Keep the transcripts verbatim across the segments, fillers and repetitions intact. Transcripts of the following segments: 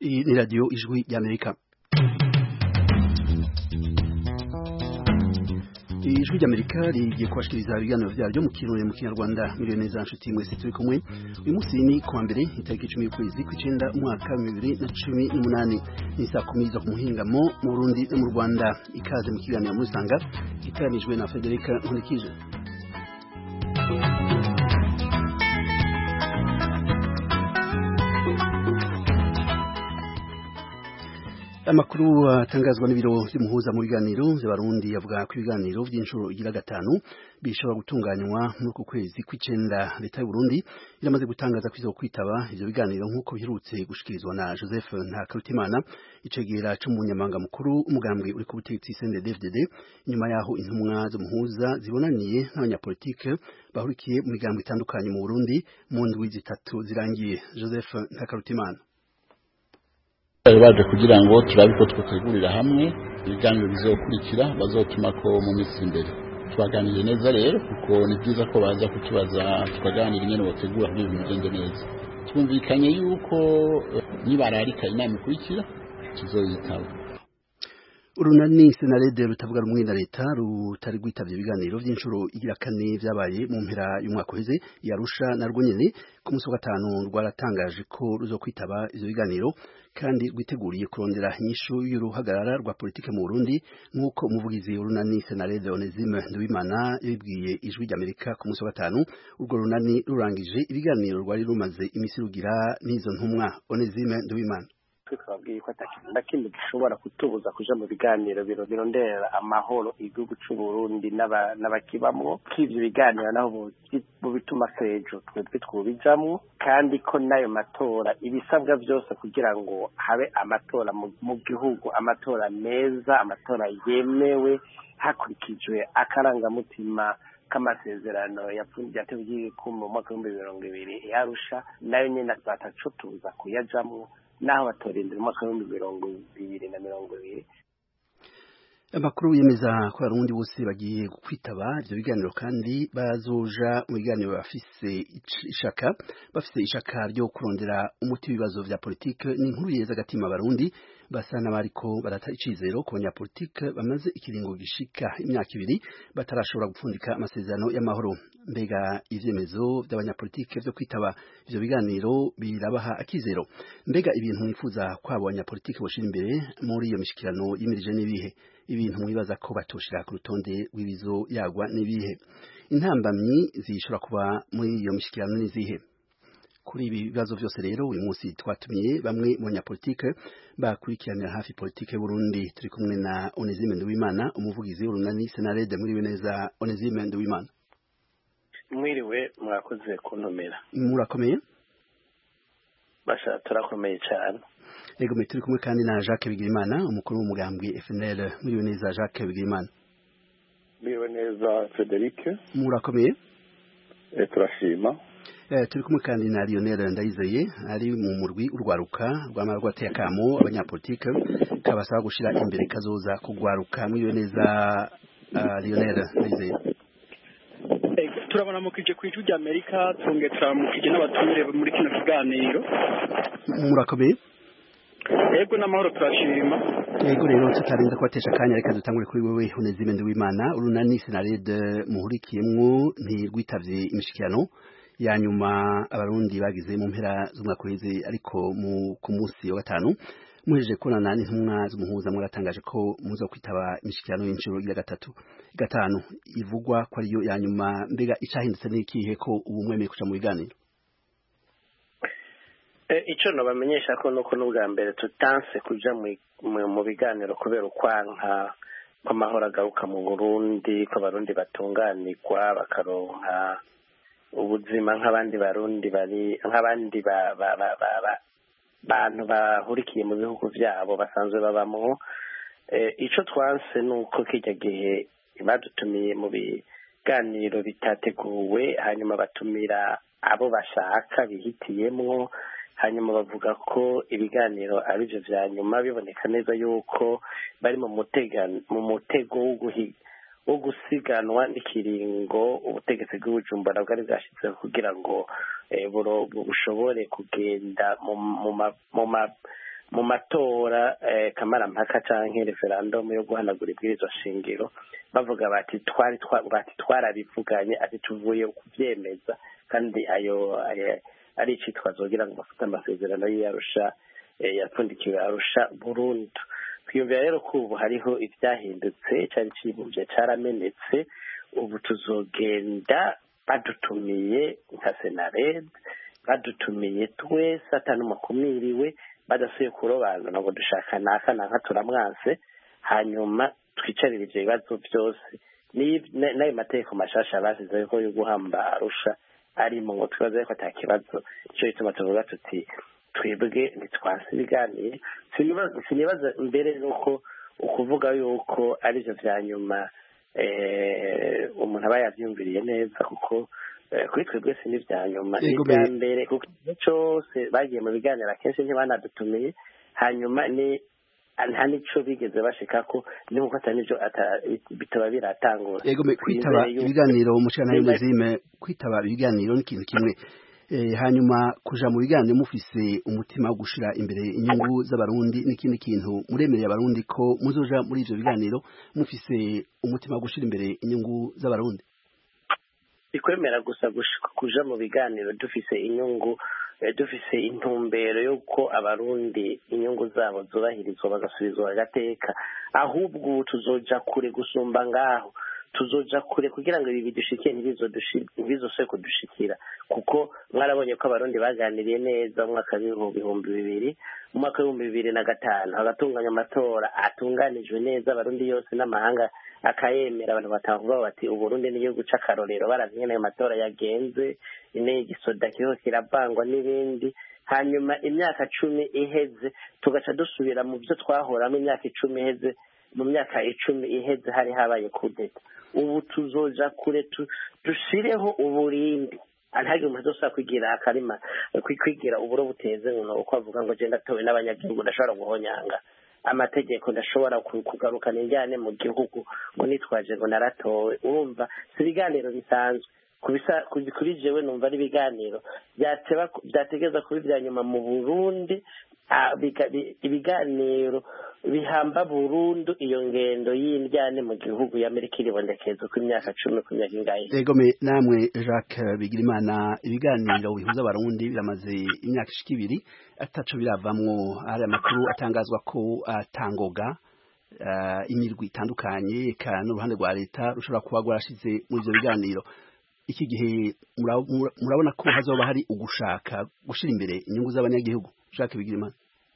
Iyi ni radiyo ijwi ry'Amerika. Ijwi ry'Amerika rigiye kubashikiriza ibiganiro vyaryo mu kirundi mu Kinyarwanda. Miliyoni neza nshuti mwese turi kumwe. Uyu munsi ni kuwa mbere itariki icumi y'ukwezi kw'icenda umwaka wa bibiri na cumi n'umunani. Ni saa kumi zo ku muhingamo mu Burundi no mu Rwanda. Ikaze mu kiganiro Murisanga giteranijwe na Federica Nkulikije. Amakuru atangazwa n'ibiro vy'umuhuza mu biganiro vy'abarundi yavuga ko ibiganiro vy'inshuro igira gatanu bishobora gutunganywa muri uku kwezi kw'icenda. Leta y'u Burundi iramaze gutangaza ko izokwitaba ivyo biganiro nk'uko biherutse gushikirizwa na Joseph Ntakarutimana, icegera c'umunyamabanga mukuru umugambwe uri ku butegetsi C N D D F D D, nyuma yaho intumwa z'umuhuza zibonaniye n'abanyapolitike bahurikiye mu migambwe itandukanye mu Burundi mu ndwi zitatu zirangiye. Joseph Ntakarutimana: baje kugira ngo turabe ko twategurira hamwe ibiganiro bizokurikira bazotuma ko mu minsi imbere. Twaganiriye neza rero kuko ni byiza ko baza kutubaza tukaganira ingene botegura kugira ibintu bigende neza. Twumvikanye yuko nibararika inama ikurikira tuzoyitaba. Urunani Senarede rutavuga rumwe na leta rutari rwitavye ibiganiro vy'inshuro igira kane vyabaye mu mpera y'umwaka uheze yarusha narwo nyene ku munsi wa gatanu rwaratangaje ko ruzokwitaba ivyo biganiro kandi rwiteguriye kurondera inyishu y'uruhagarara rwa politike mu Burundi, nk'uko umuvugizi w'urunani Senarede Onesime Nduwimana yabibwiye ijwi ry'Amerika ku munsi wa gatanu. Urwo runani rurangije ibiganiro rwari rumaze imisi rugira n'izo ntumwa. Onesime Nduwimana: twabwiye ko atakintu na kimwe gishobora kutubuza kuja mu biganiro birondera amahoro igihugu c'u Burundi n'abakibamwo, k'ivyo biganiro naho bo bituma sejo twebwe twubijamwo, kandi ko nayo matora ibisabwa vyose kugira ngo habe amatora mu gihugu, amatora meza, amatora yemewe hakurikijwe akarangamutima k'amasezerano yateguye ku mu mwaka w'ibihumbi bibiri na mirongo ibiri yarusha, nayo nyene batacutuza kuyajamwo naho batorindira umwaka w'ibihumbi mirongo ibiri na mirongo ibiri. Amakuru yemeza ko abarundi bose bagiye kwitaba ivyo biganiro kandi bazoja mu biganiro bafise ishaka bafise ishaka ryo kurondera umuti w'ibibazo vya politike. Ni inkuru yeza agatima abarundi basa n'abariko barata icizero ku banyapolitike bamaze ikiringo gishika imyaka ibiri batarashobora gupfundika amasezerano y'amahoro. Mbega ivyemezo vy'abanyapolitike vyo kwitaba ivyo biganiro birabaha akizero? Mbega ibintu mwifuza ko abo banyapolitike boshira imbere muri iyo mishikirano yimirije n'ibihe? Ibintu mwibaza ko batoshira ku rutonde rw'ibizo yagwa n'ibihe? Intambamyi zishobora kuba muri iyo mishikirano n'izihe? Kuri ibi bibazo vyose rero uyu munsi twatumiye bamwe mu banyapolitike bakurikiranira hafi politike Burundi. Turi kumwe na Onesime Nduwimana, umuvugizi w'urunani Senarede. Muri neza Onesime Nduwimana. Mwiriwe, mwakoze kuntumira. Murakomeye? Basha turakomeye cyane. Ego turi kumwe kandi na Jacques Bigirimana, umukuru w'umugambwe F N L. Muri neza Jacques Bigirimana. Mwiriwe neza Frederic. Murakomeye? Eh turashima. Eh turi kumwe kandi na Lionel Ndayizeye ari mu murwi urwaruka rw'amarwa ateye akamo abanyapolitike kabasaba gushira imbere kazoza kugwaruka. Mwiriwe neza uh, Lionel Ndayizeye. Turabona mukije kw'ijwi ry'Amerika, tunge turamukije n'abatumire muri kino kiganiro. Murakomeye? Yego n'amahoro turashima. Yego rero tutarinda kubatesha akanya, reka dutangure kuri wewe Onesime Nduwimana. Urunani Senarede muhurikiyemwo ntirwitavye imishikirano ya nyuma abarundi bagize mu mpera z'umwaka uheze, ariko mu ku munsi wa gatanu muhejeje kubonana n'intumwa z'umuhuza mwaratangaje ko muzo kwitaba imishikirano y'inshuro ya gatatu gatanu ivugwa ko ariyo ya nyuma. Mbega icahindutse n'ikihe ko ubu mwemeye kuja mu biganiro? E, ico no bamenyesha ko nuko n'ubwa mbere tutanse kuja mu biganiro kubera ukwanka kw'amahoro agaruka mu Burundi, ko abarundi batunganirwa bakaronka ubuzima nk'abandi barundi bari nk'abandi ba ba ba ba bantu bahurikiye mu bihugu vyabo basanzwe babamwo. E, ico twanse nuko kirya gihe badutumiye mu biganiro bitateguwe, hanyuma batumira abo bashaka bihitiyemwo, hanyuma bavuga ko ibiganiro ari byo vya nyuma, biboneka neza yuko bari mu mutega mu mutego wo guhiga wo gusiganwa n'ikiringo ubutegetsi bw'Ubujumbura bwari bwashyizeho kugira ngo bushobore kugenda mu mu matora kamarampaka cyangwa referandumu yo guhanagura ibwirizwa shingiro bavuga bati twari bati twarabivuganye ati tuvuye kubyemeza kandi ayo ari icitwazo kugira ngo bafite amasezerano y'Arusha yapfundikiwe Arusha burundu. Twiyumvira rero ko ubu hariho ibyahindutse cyari kibumvye caramenetse, ubu tuzogenda badutumiye nka Senared, badutumiye twese atanumakumiriwe badasuye kurobanura ngo dushaka naka naka turamwanse, hanyuma twicarira ivyo bibazo byose n'ayo mategeko mashasha basize ko yo guhamba Arusha arimo ngo twibaze ko atakibazo cyo ituma tuvuga tuti twebwe ntitwanse ibiganiro. Sinibaza mbere nuko ukuvuga yuko arivyo vya nyuma umuntu aba yavyumviriye neza, kuko kuri twebwe si n'ivya nyuma n'ivya mbere, kuko cyose bagiye mu biganiro akenshi ntibanadutumiye, hanyuma ni nta nico bigeze bashikako nuko atari nivyo bitaba biratangura. Yego kwitaba ibiganiro umushana y'umuzime, kwitaba ibiganiro ni ikintu kimwe, hanyuma kuja mu biganiro mufise umutima wo gushira imbere inyungu z'abarundi n'ikindi kintu muremereye abarundi ko muzoja muri ivyo biganiro mufise umutima wo gushira imbere inyungu z'abarundi. Ikwemera gusa kuja mu biganiro dufise inyungu, dufise intumbero yuko abarundi inyungu zabo zubahirizwa bagasubizwa agateka, ahubwo tuzoja kure gusumba ngaho, tuzoja kure kugira ngo ibi bidushikiye ntibizosubire kudushikira, kuko mwarabonye ko abarundi baganiriye neza mu mwaka w'ibihumbi bibiri mu mwaka w'ibihumbi bibiri na gatanu hagatunganya amatora atunganijwe neza, abarundi yose n'amahanga akayemera, abantu batavuga bati uburundi n'igihugu c'akarorero, baravye ayo matora yagenze, ine igisoda kiriho kiravangwa n'ibindi. Hanyuma imyaka cumi iheze tugaca dusubira mu byo twahoramo imyaka icumi iheze, mu myaka icumi iheze hari habaye kudeta. Ubu tuzoja kure dushireho uburindi, ntihagire umuntu azosubira kwigira akarima kwigira uburo buteze ngo uko avuga ngo je ndatowe n'abanyagihugu ndashobora guhonyanga amategeko, ndashobora kugarukana injyane mu gihugu ngo nitwaje ngo naratowe. Urumva si ibiganiro bisanzwe kuri jewe, numva ari ibiganiro byategeza kuba ibya nyuma mu Burundi, ibiganiro bihamba burundu iyo ngendo y'indyane mu gihugu y'Amerika iribonekeza uko imyaka cumi ku myaka ingahe. Yego namwe Jacques Bigirimana, ibiganiro bihuza abarundi biramaze imyaka ishika ibiri ataco biravamwo, hari amakuru atangazwa ko atangoga imirwi itandukanye eka n'uruhande rwa leta rushobora kuba rwarashize muri ivyo biganiro. Iki gihe murabona ko hazoba hari ugushaka gushira imbere inyungu z'abanyagihugu? Jacques Bigirimana.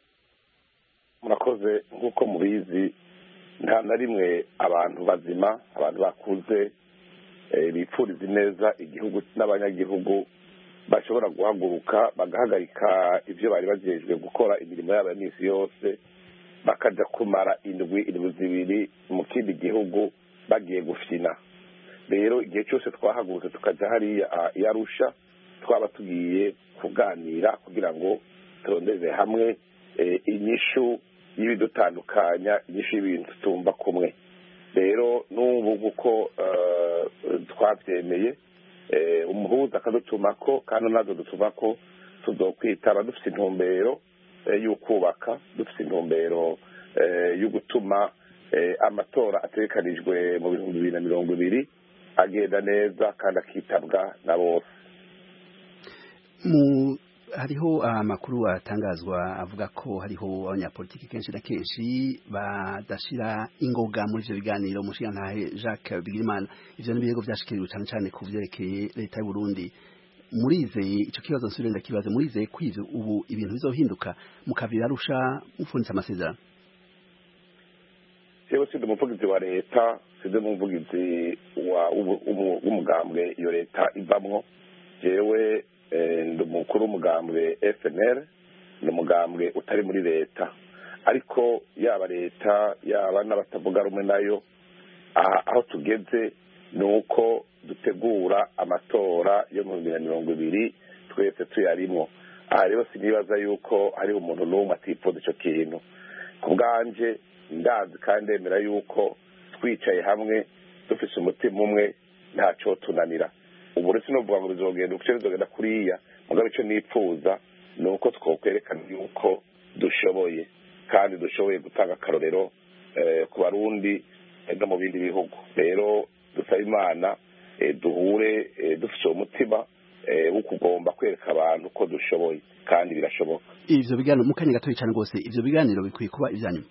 Murakoze. Nk'uko mubizi, nta na rimwe abantu bazima, abantu bakuze bipfuriza neza igihugu n'abanyagihugu bashobora guhaguruka bagahagarika ivyo bari bajejwe gukora imirimo yabo ya misi yose, bakaja kumara indwi indwi zibiri mu kindi gihugu bagiye gufina. Rero igihe cyose twahagurutse tukaja hariya i Arusha, twaba tugiye kuganira kugira ngo turondeze hamwe inyishu y'ibidutandukanya, inyishu y'ibintu tumva kumwe. Rero n'ubu nk'uko twabyemeye, umuhuza akadutumako kandi nazo dutumako, tuzokwitaba dufite intumbero y'ukubaka, dufite intumbero yo gutuma amatora ategekanijwe mu bihumbi bibiri na mirongo ibiri agenda neza kandi akitabwa na bose. Hariho amakuru atangazwa avuga ko hariho abanyapolitiki kenshi na kenshi badashira ingoga muri ivyo biganiro. Mushiyantahe Jacques Bigirimana, ivyo n'ibirego vyashikiriwe cane cane ku vyerekeye leta y'u Burundi. Murizeye ico kibazo nsubire ndakibaze, murizeye ko ivyo ubu ibintu bizohinduka mukavira Arusha mufunditse amasezerano? Jewe sindi umuvugizi wa leta, sindi umuvugizi w'umugambwe iyo leta ivamwo. Jewe ndi umukuru w'umugambwe F N L, ni umugambwe utari muri leta, ariko yaba leta yaba n'abatavuga rumwe nayo, aho tugeze ni uko dutegura amatora yo mu bibiri na mirongo ibiri twese tuyarimwo. Aha rero sinibaza yuko hari umuntu n'umwe atifuza ico kintu. Ku bwanje ndazi kandi ndemera yuko twicaye hamwe dufise umutima umwe ntaco tunanira. Ubu rero sinovuga ngo bizogenda uko bizogenda kuriya, mugabo ico nipfuza ni uko twokwerekana yuko dushoboye. kandi dushoboye gutanga akarorero ku barundi no mu bindi bihugu. Rero dusaba Imana duhure dufite umutima wo kugomba kwereka abantu ko dushoboye kandi birashoboka. Ivyo biganiro mu kanya gatoyi cyane rwose, ivyo biganiro bikwiye kuba ivyanyuma.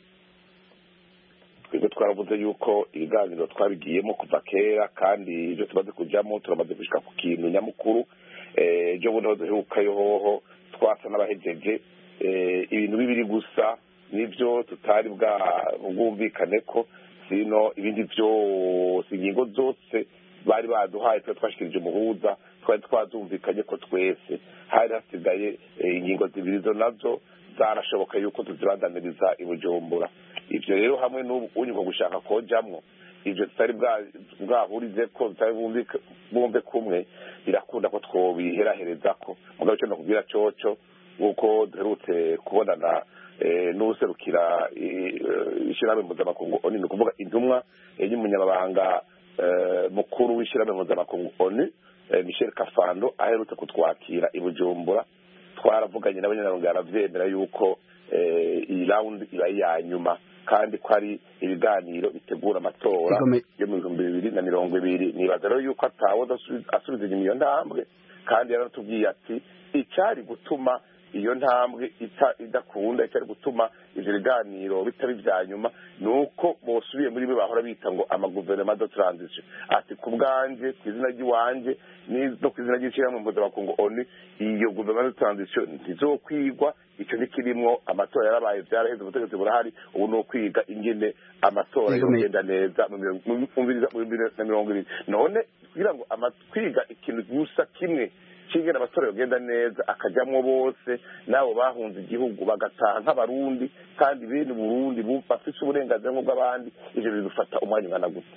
Twebwe twaravuze yuko ibiganiro twabigiyemo kuva kera kandi ibyo tumaze kujyamo turamaze gushika ku kintu nyamukuru. Ejo bundi duherukayo hoho twasa n'abahejeje ibintu bibiri gusa nivyo tutari bwumvikane ko, sino ibindi byose ingingo zose bari baduhaye twe twashikirije umuhuza twari twazumvikanye ko twese hari hasigaye ingingo zibiri zo nazo zarashoboka yuko tuzibandaniriza i Bujumbura. Ivyo rero hamwe n'ubunyuko gushaka kojamwo ivyo tutari bwahurize ko tutari bumve kumwe birakunda ko twobiheraherezako. Mugabo cyo nakubwira coco uko duherutse kubonana n'userukira ishirahamwe mpuzamakungu ONU, ni ukuvuga intumwa y'umunyamabanga mukuru w'ishirahamwe mpuzamakungu ONU Michel Kafando aherutse kutwakira i Bujumbura. Twaravuganye n'abanyarundi aravyemera yuko iyi round iba iya nyuma kandi ko ari ibiganiro bitegura amatora yo mu bihumbi bibiri na mirongo ibiri. Nibaza rero yuko atawo asubiza inyuma iyo ntambwe, kandi yaratubwiye ati icyari gutuma iyo ntambwe idakunda, icyari gutuma ivyo biganiro bitari vya nyuma nuko bosubiye muri byo bahora bita ngo amaguverinoma de transition. Ati ku bwanje ku izina ry'iwanje no ku izina ry'ishirahamwe mpuzamakungu ONU, iyo guverinoma de transition ntizokwigwa. Ico nikirimwo amatora yarabaye vyaraheze, ubutegetsi burahari, ubu no kwiga ingene amatora yogenda neza mu bihumbi bibiri na mirongo ibiri. None kugira ngo kwiga ikintu gusa kimwe kingena amatora yogenda neza akajamwo bose nabo bahunze igihugu bagataha nk'abarundi kandi bene Burundi bafise uburenganzira bw'abandi, ivyo bidufata umwanya ungana gute?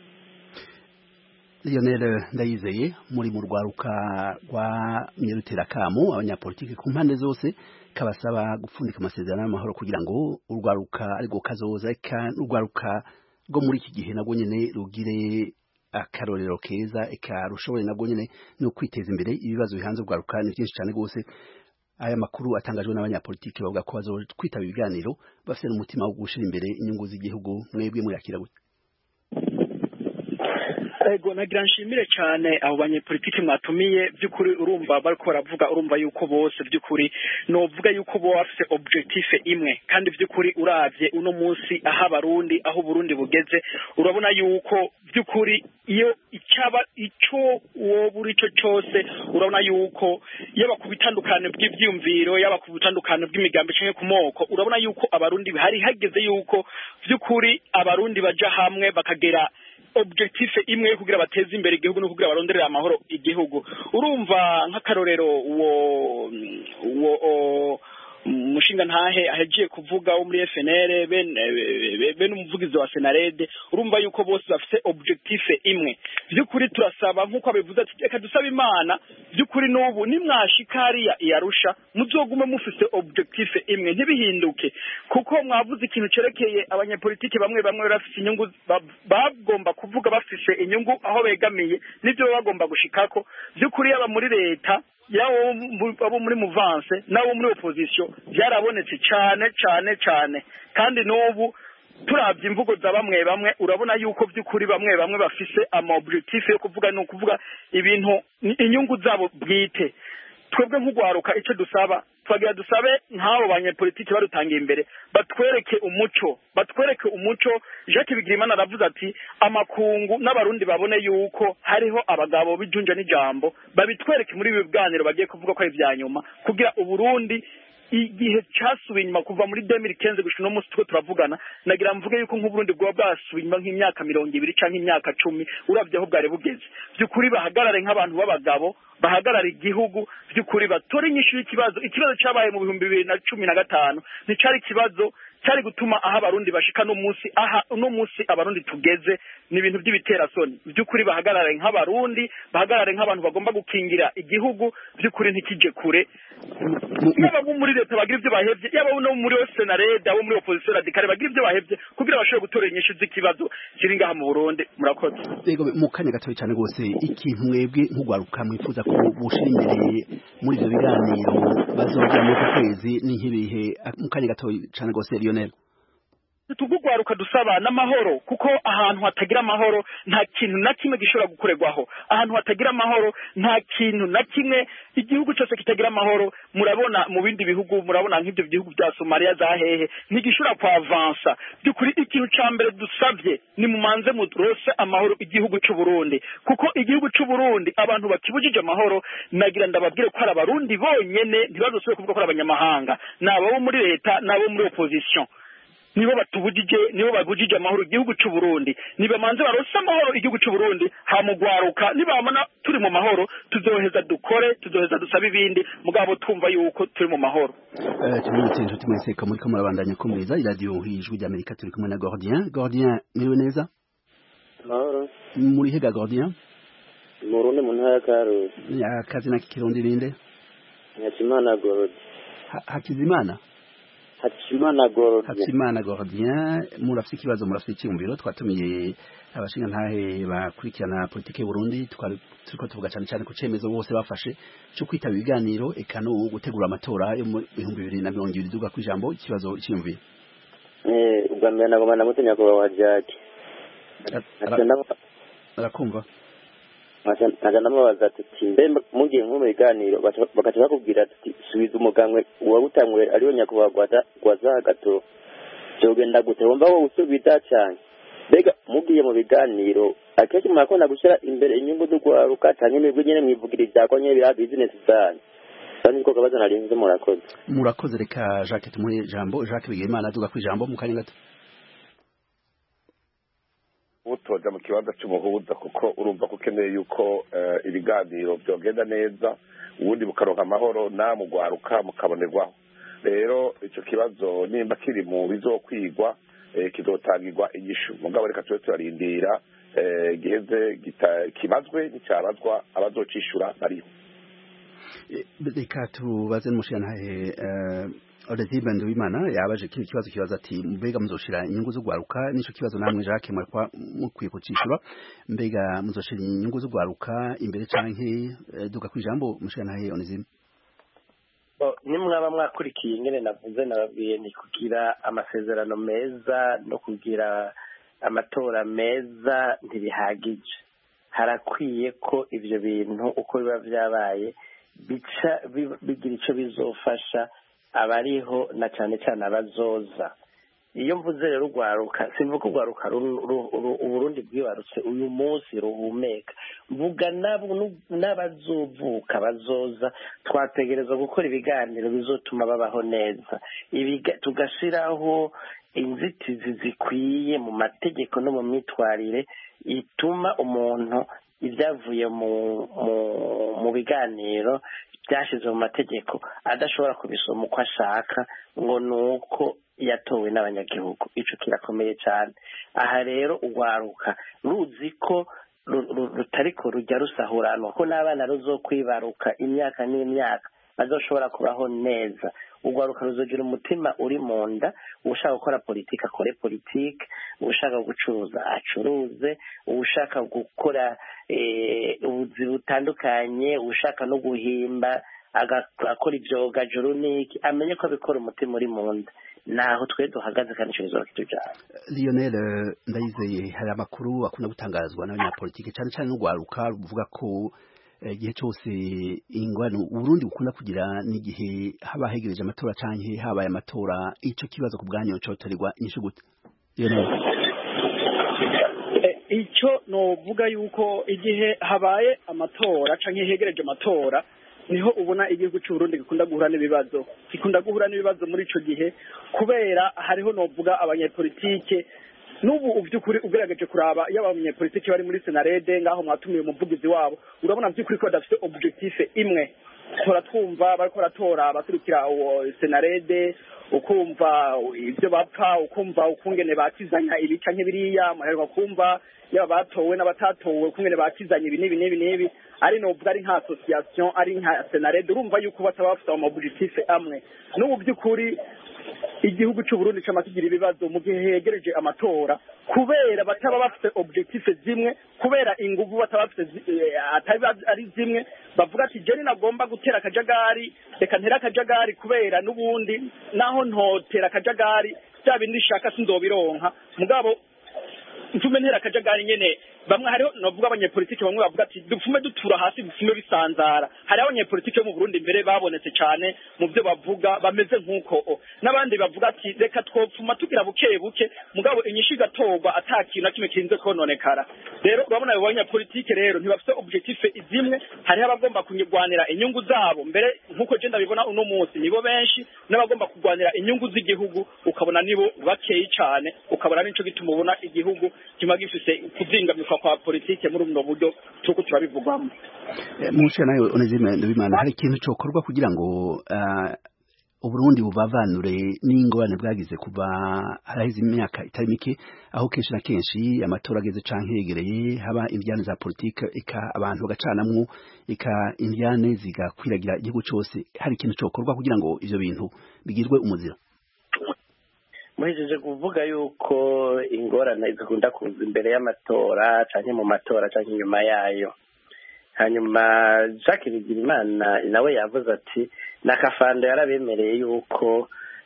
Lionel Ndayizeye, muri mu rwaruka rwa Nyeruterakamu abanyapolitiki ku mpande zose kabasaba gupfundika amasezerano y'amahoro kugira ngo urwaruka ariko kazoza eka urwaruka rwo muri iki gihe nabwo nyene rugire akarorero keza eka rushobore nabwo nyene no kwiteza imbere. Ibibazo bihanze urwaruka ni byinshi cyane gose. Aya makuru atangajwe n'abanyapolitiki bavuga ko bazokwitaba ibiganiro bafite n'umutima wo gushira imbere inyungu z'igihugu. Mwebwe muyakira gute? Ego nagira nshimire cyane abo banyepolitiki mwatumiye. By'ukuri urumva bariko baravuga, urumva yuko bose by'ukuri novuga yuko bo bafite objectif imwe, kandi by'ukuri uravye uno munsi aho abarundi aho Burundi bugeze, urabona yuko by'ukuri iyo icyaba ico wo buri cyo cyose urabona yuko yaba kubitandukana bw'ivyumviro yaba kubitandukana bw'imigambi cyangwa ku moko, urabona yuko abarundi hari hageze yuko by'ukuri abarundi baja hamwe bakagera objectif imwe kugira bateze imbere igihugu no kugira baronderera amahoro igihugu. Urumva nk'akarorero uwo uwo mushinga ntahe ahegiye kuvuga wo muri F N L ben ben umuvugizi wa Senarede, urumva yuko bose bafite objectif imwe. By'ukuri turasaba nkuko abivuze ati reka dusaba Imana by'ukuri n'ubu nimwashikariya yarusha muzogume mufite objectif imwe ntibihinduke, kuko mwavuze ikintu cerekeye abanyapolitiki bamwe bamwe barafite inyungu bagomba kuvuga bafise inyungu aho begamiye nivyo bagomba gushikako. By'ukuri yaba muri leta yawo abo muri muvance nawo muri opposition byarabonetse cyane cyane cyane, kandi n'ubu turavye imvugo za bamwe bamwe urabona yuko by'ukuri bamwe bamwe bafise ama objectif yo kuvuga no kuvuga ibintu inyungu zabo bwite. Twebwe nk'ugwaruka ico dusaba twagira dusabe nk'abo banyepolitiki barutangiye imbere batwereke umuco batwereke umuco. Jacques Bigirimana aravuze ati amakungu n'abarundi babone yuko hariho abagabo bijunja n'ijambo, babitwereke muri ibi biganiro bagiye kuvuga ko ari vya nyuma kugira uburundi igihe cyasubiye inyuma kuva muri deux mille quinze gushika no musi twe turavugana. Nagira mvuge yuko nk'uburundi bwo bwasubiye inyuma nk'imyaka mirongo ibiri canke imyaka cumi uravye aho bwari bugeze. By'ukuri bahagarare nk'abantu b'abagabo bahagarara igihugu, by'ukuri batore inyishu y'ikibazo. Ikibazo cyabaye mu bihumbi bibiri na cumi na gatanu nticari ikibazo cyari gutuma aha abarundi bashika no musi aha no musi abarundi tugeze ni ibintu by'ibiterasoni. By'ukuri bahagarare nk'abarundi bahagarare nk'abantu bagomba gukingira igihugu, by'ukuri ntikije kure. Yaba muri leta bagira ibyo bahevye, yaba no muri Senarede abo muri opposition radicale bagira ibyo bahevye kugira bashobore gutora inyishu z'ikibazo kiri ngaha mu Burundi. Murakoze. Yego mu kanya gatoyi cyane gose ikintu mwebwe nk'ugwaruka mwifuza ko bushira imbere muri ibyo biganiro bazoja mu kwezi ni nk'ibihe mu kanya gatoyi cyane gose Lionel? tugugwaruka dusaba n'amahoro kuko ahantu hatagira amahoro nta kintu na kimwe gishobora gukorerwaho ahantu hatagira amahoro nta kintu na kimwe igihugu cyose kitagira amahoro murabona mu bindi bihugu murabona nk'ibyo bihugu bya Somalia zahehe ntigishobora kwa avansa byukuri ikintu ca mbere dusavye ni mumanze mudrose amahoro igihugu cy'u Burundi kuko igihugu cy'u Burundi abantu bakibujije amahoro nagira ndababwire ko ari abarundi bonyene ntibazosubire kuvuga ko ari abanyamahanga nabo muri leta nabo muri opposition nibo batubujije nibo babujije amahoro igihugu cy'u Burundi niba manze barose amahoro igihugu cy'u Burundi hamugwaruka nibamana turi mu mahoro tuzoheza dukore tuzoheza dusaba ibindi mugabo twumva yuko turi mu mahoro eh tumutse inshuti mwese ko muri ko murabandanya ko mwiza iradio hijwi ry'Amerika turi kumwe na Gordien Gordien niwe neza mahoro muri hega Gordien mu Rundi mu ntara ya Karusi ya kazi na kirundi rinde Hakizimana Gordien Hakizimana Hakizimana Gordien Hakizimana Gordien murafite ikibazo murafite icyumviro twatumiye abashinga ntahe bakurikirana politike y'u Burundi twari turiko tuvuga cyane cyane ku cemezo bose bafashe cyo kwitaba ibiganiro ekano gutegura amatora yo mu bihumbi bibiri na mirongo ibiri duga ku ijambo ikibazo cyumviro eh ubwa mbere nagomba namutenya ko wa Jack arakumva Naga namabaza ati mbe mugiye nko mu biganiro bakaca bakubwira ati subiza umugangwe wagutangwe ariyo nyakubagwata gwaza gato cyogenda gute wumva wo usubida cyane bega mugiye mu biganiro akenshi mwakunda gushira imbere inyungu dugwaruka cyane n'ibyo nyene mwivugira ibyako nye bya business zanyu kandi ko kabaza narinze murakoze murakoze reka Jacques tumuhe jambo Jacques Bigimana duga ku ijambo mu kanya gato utoja mu kibanza cy'umuhuza kuko urumva ko ukeneye yuko ibiganiro byogenda neza ubundi bukaronka amahoro namugwaruka mukabonerwaho rero icyo kibazo nimba kiri mu bizokwigwa kizotangirwa igishu mugabo reka tube turarindira giheze kibazwe n'icyabazwa abazocishura bariho reka tubaze n'umushirantahe Olivier Nduwimana yabaje kino kibazo kibaza ati mbega muzoshira inyungu zo gwaruka nico kibazo namwe Jacques mwarwa mukwiye kucishura mbega muzoshira inyungu zo gwaruka imbere canke duga kwijambo mushirantahe Onizime nimwaba mwakurikiye ingene navuze nababwiye ni kugira amasezerano meza no kugira amatora meza ntibihagije harakwiye ko ivyo bintu uko biba vyabaye bica bigira ico bizofasha abariho na cyane cyane abazoza iyo mvuze rero ugwaruka simvuga ugwaruka uburundi bwibarutse uyu munsi ruhumeka mvuga nabo n'abazovuka bazoza twategereza gukora ibiganiro bizotuma babaho neza tugashiraho inzitizi zikwiye mu mategeko no mu myitwarire ituma umuntu ibyavuye mu mu biganiro byashize mu mategeko adashobora kubisoma uko ashaka ngo nuko yatowe n'abanyagihugu ico kirakomeye cyane aha rero ugwaruka ruzi ko rutariko rujya rusahuranwa ko n'abana ruzokwibaruka imyaka n'imyaka bazoshobora kubaho neza ugwaruka ruzogira umutima uri mu nda ushaka gukora politiki akore politiki ushaka gucuruza acuruze ushaka gukora ubuzi butandukanye ushaka no guhimba agakora ibyoga juru niki amenye ko abikora umutima uri mu nda naho twe duhagaze kandi cyo bizora kitujana Lionel Ndayizeye hari amakuru akunda gutangazwa n'abanyapolitike cyane cyane n'ugwaruka ruvuga ko igihe cyose ingwano Burundi ukunda kugira n'igihe haba hegereje amatora canke habaye amatora ico kibazo ku bwanyo cotorerwa inyishugute icyo novuga yuko igihe habaye amatora canke hegereje amatora niho ubona igihugu cy'u Burundi gikunda guhura n'ibibazo gikunda guhura n'ibibazo muri ico gihe kubera hariho novuga abanyepolitike nubu uvyukuri ugerageje kuraba y'abanyepolitike bari muri Senarede ngaho mwatumiye umuvugizi wabo urabona vyukuri ko badafite objectif imwe tora twumva bariko baratora abaturukira Senarede ukumva ibyo bapfa ukumva ukungene bakizanya ibica nk'ibiriya muherwa kumva yaba batowe n'abatatowe ukungene bakizanya ibi nibi nibi nibi ari no bwa ari nka association ari nka Senarede urumva yuko bataba bafite objectif amwe n'ubu byukuri igihugu cy'u Burundi cyamakigira ibibazo mu gihe hegereje amatora kubera bataba bafite objectif zimwe kubera inguvu bataba bafite atari ari zimwe bavuga ati je nagomba gutera akajagari reka ntera akajagari kubera nubundi naho ntotera akajagari bya bindi shaka sindobironka mugabo ntume ntera akajagari nyene bamwe hariho novuga abanyepolitike bamwe bavuga ati dupfume dutura hasi dupfume bisanzara hari abanyepolitike bo mu Burundi mbere babonetse cyane mu byo bavuga bameze nk'uko n'abandi bavuga ati reka twopfuma tugira buke buke mugabo inyishu igatorwa atakintu na kimwe kinze kononekara rero urabona abo banyepolitike rero ntibafite objectif izimwe hariho abagomba kunyigwanira inyungu zabo mbere nk'uko je ndabibona uno munsi nibo benshi n'abagomba kugwanira inyungu z'igihugu ukabona nibo bakeyi cyane ukabona nico gituma ubona igihugu kima gifise kuzingamye kwa politike muri uno buryo tuko turabivugwamo mushe nayo onezime ndabimana hari ikintu cyokorwa kugira ngo Uburundi bubavanure n'ingorane bwagize kuva harahize imyaka itari mike aho kenshi na kenshi amatora ageze canke yegereye haba imbyane za politike eka abantu bagacanamwo eka imbyane zigakwiragira igihugu cyose hari ikintu cyokorwa kugira ngo ivyo bintu bigirwe umuziro muhejeje kuvuga yuko ingorane zikunda kuza imbere y'amatora canke mu matora canke inyuma yayo hanyuma Jacques Bigirimana nawe yavuze ati nakafando yarabemereye yuko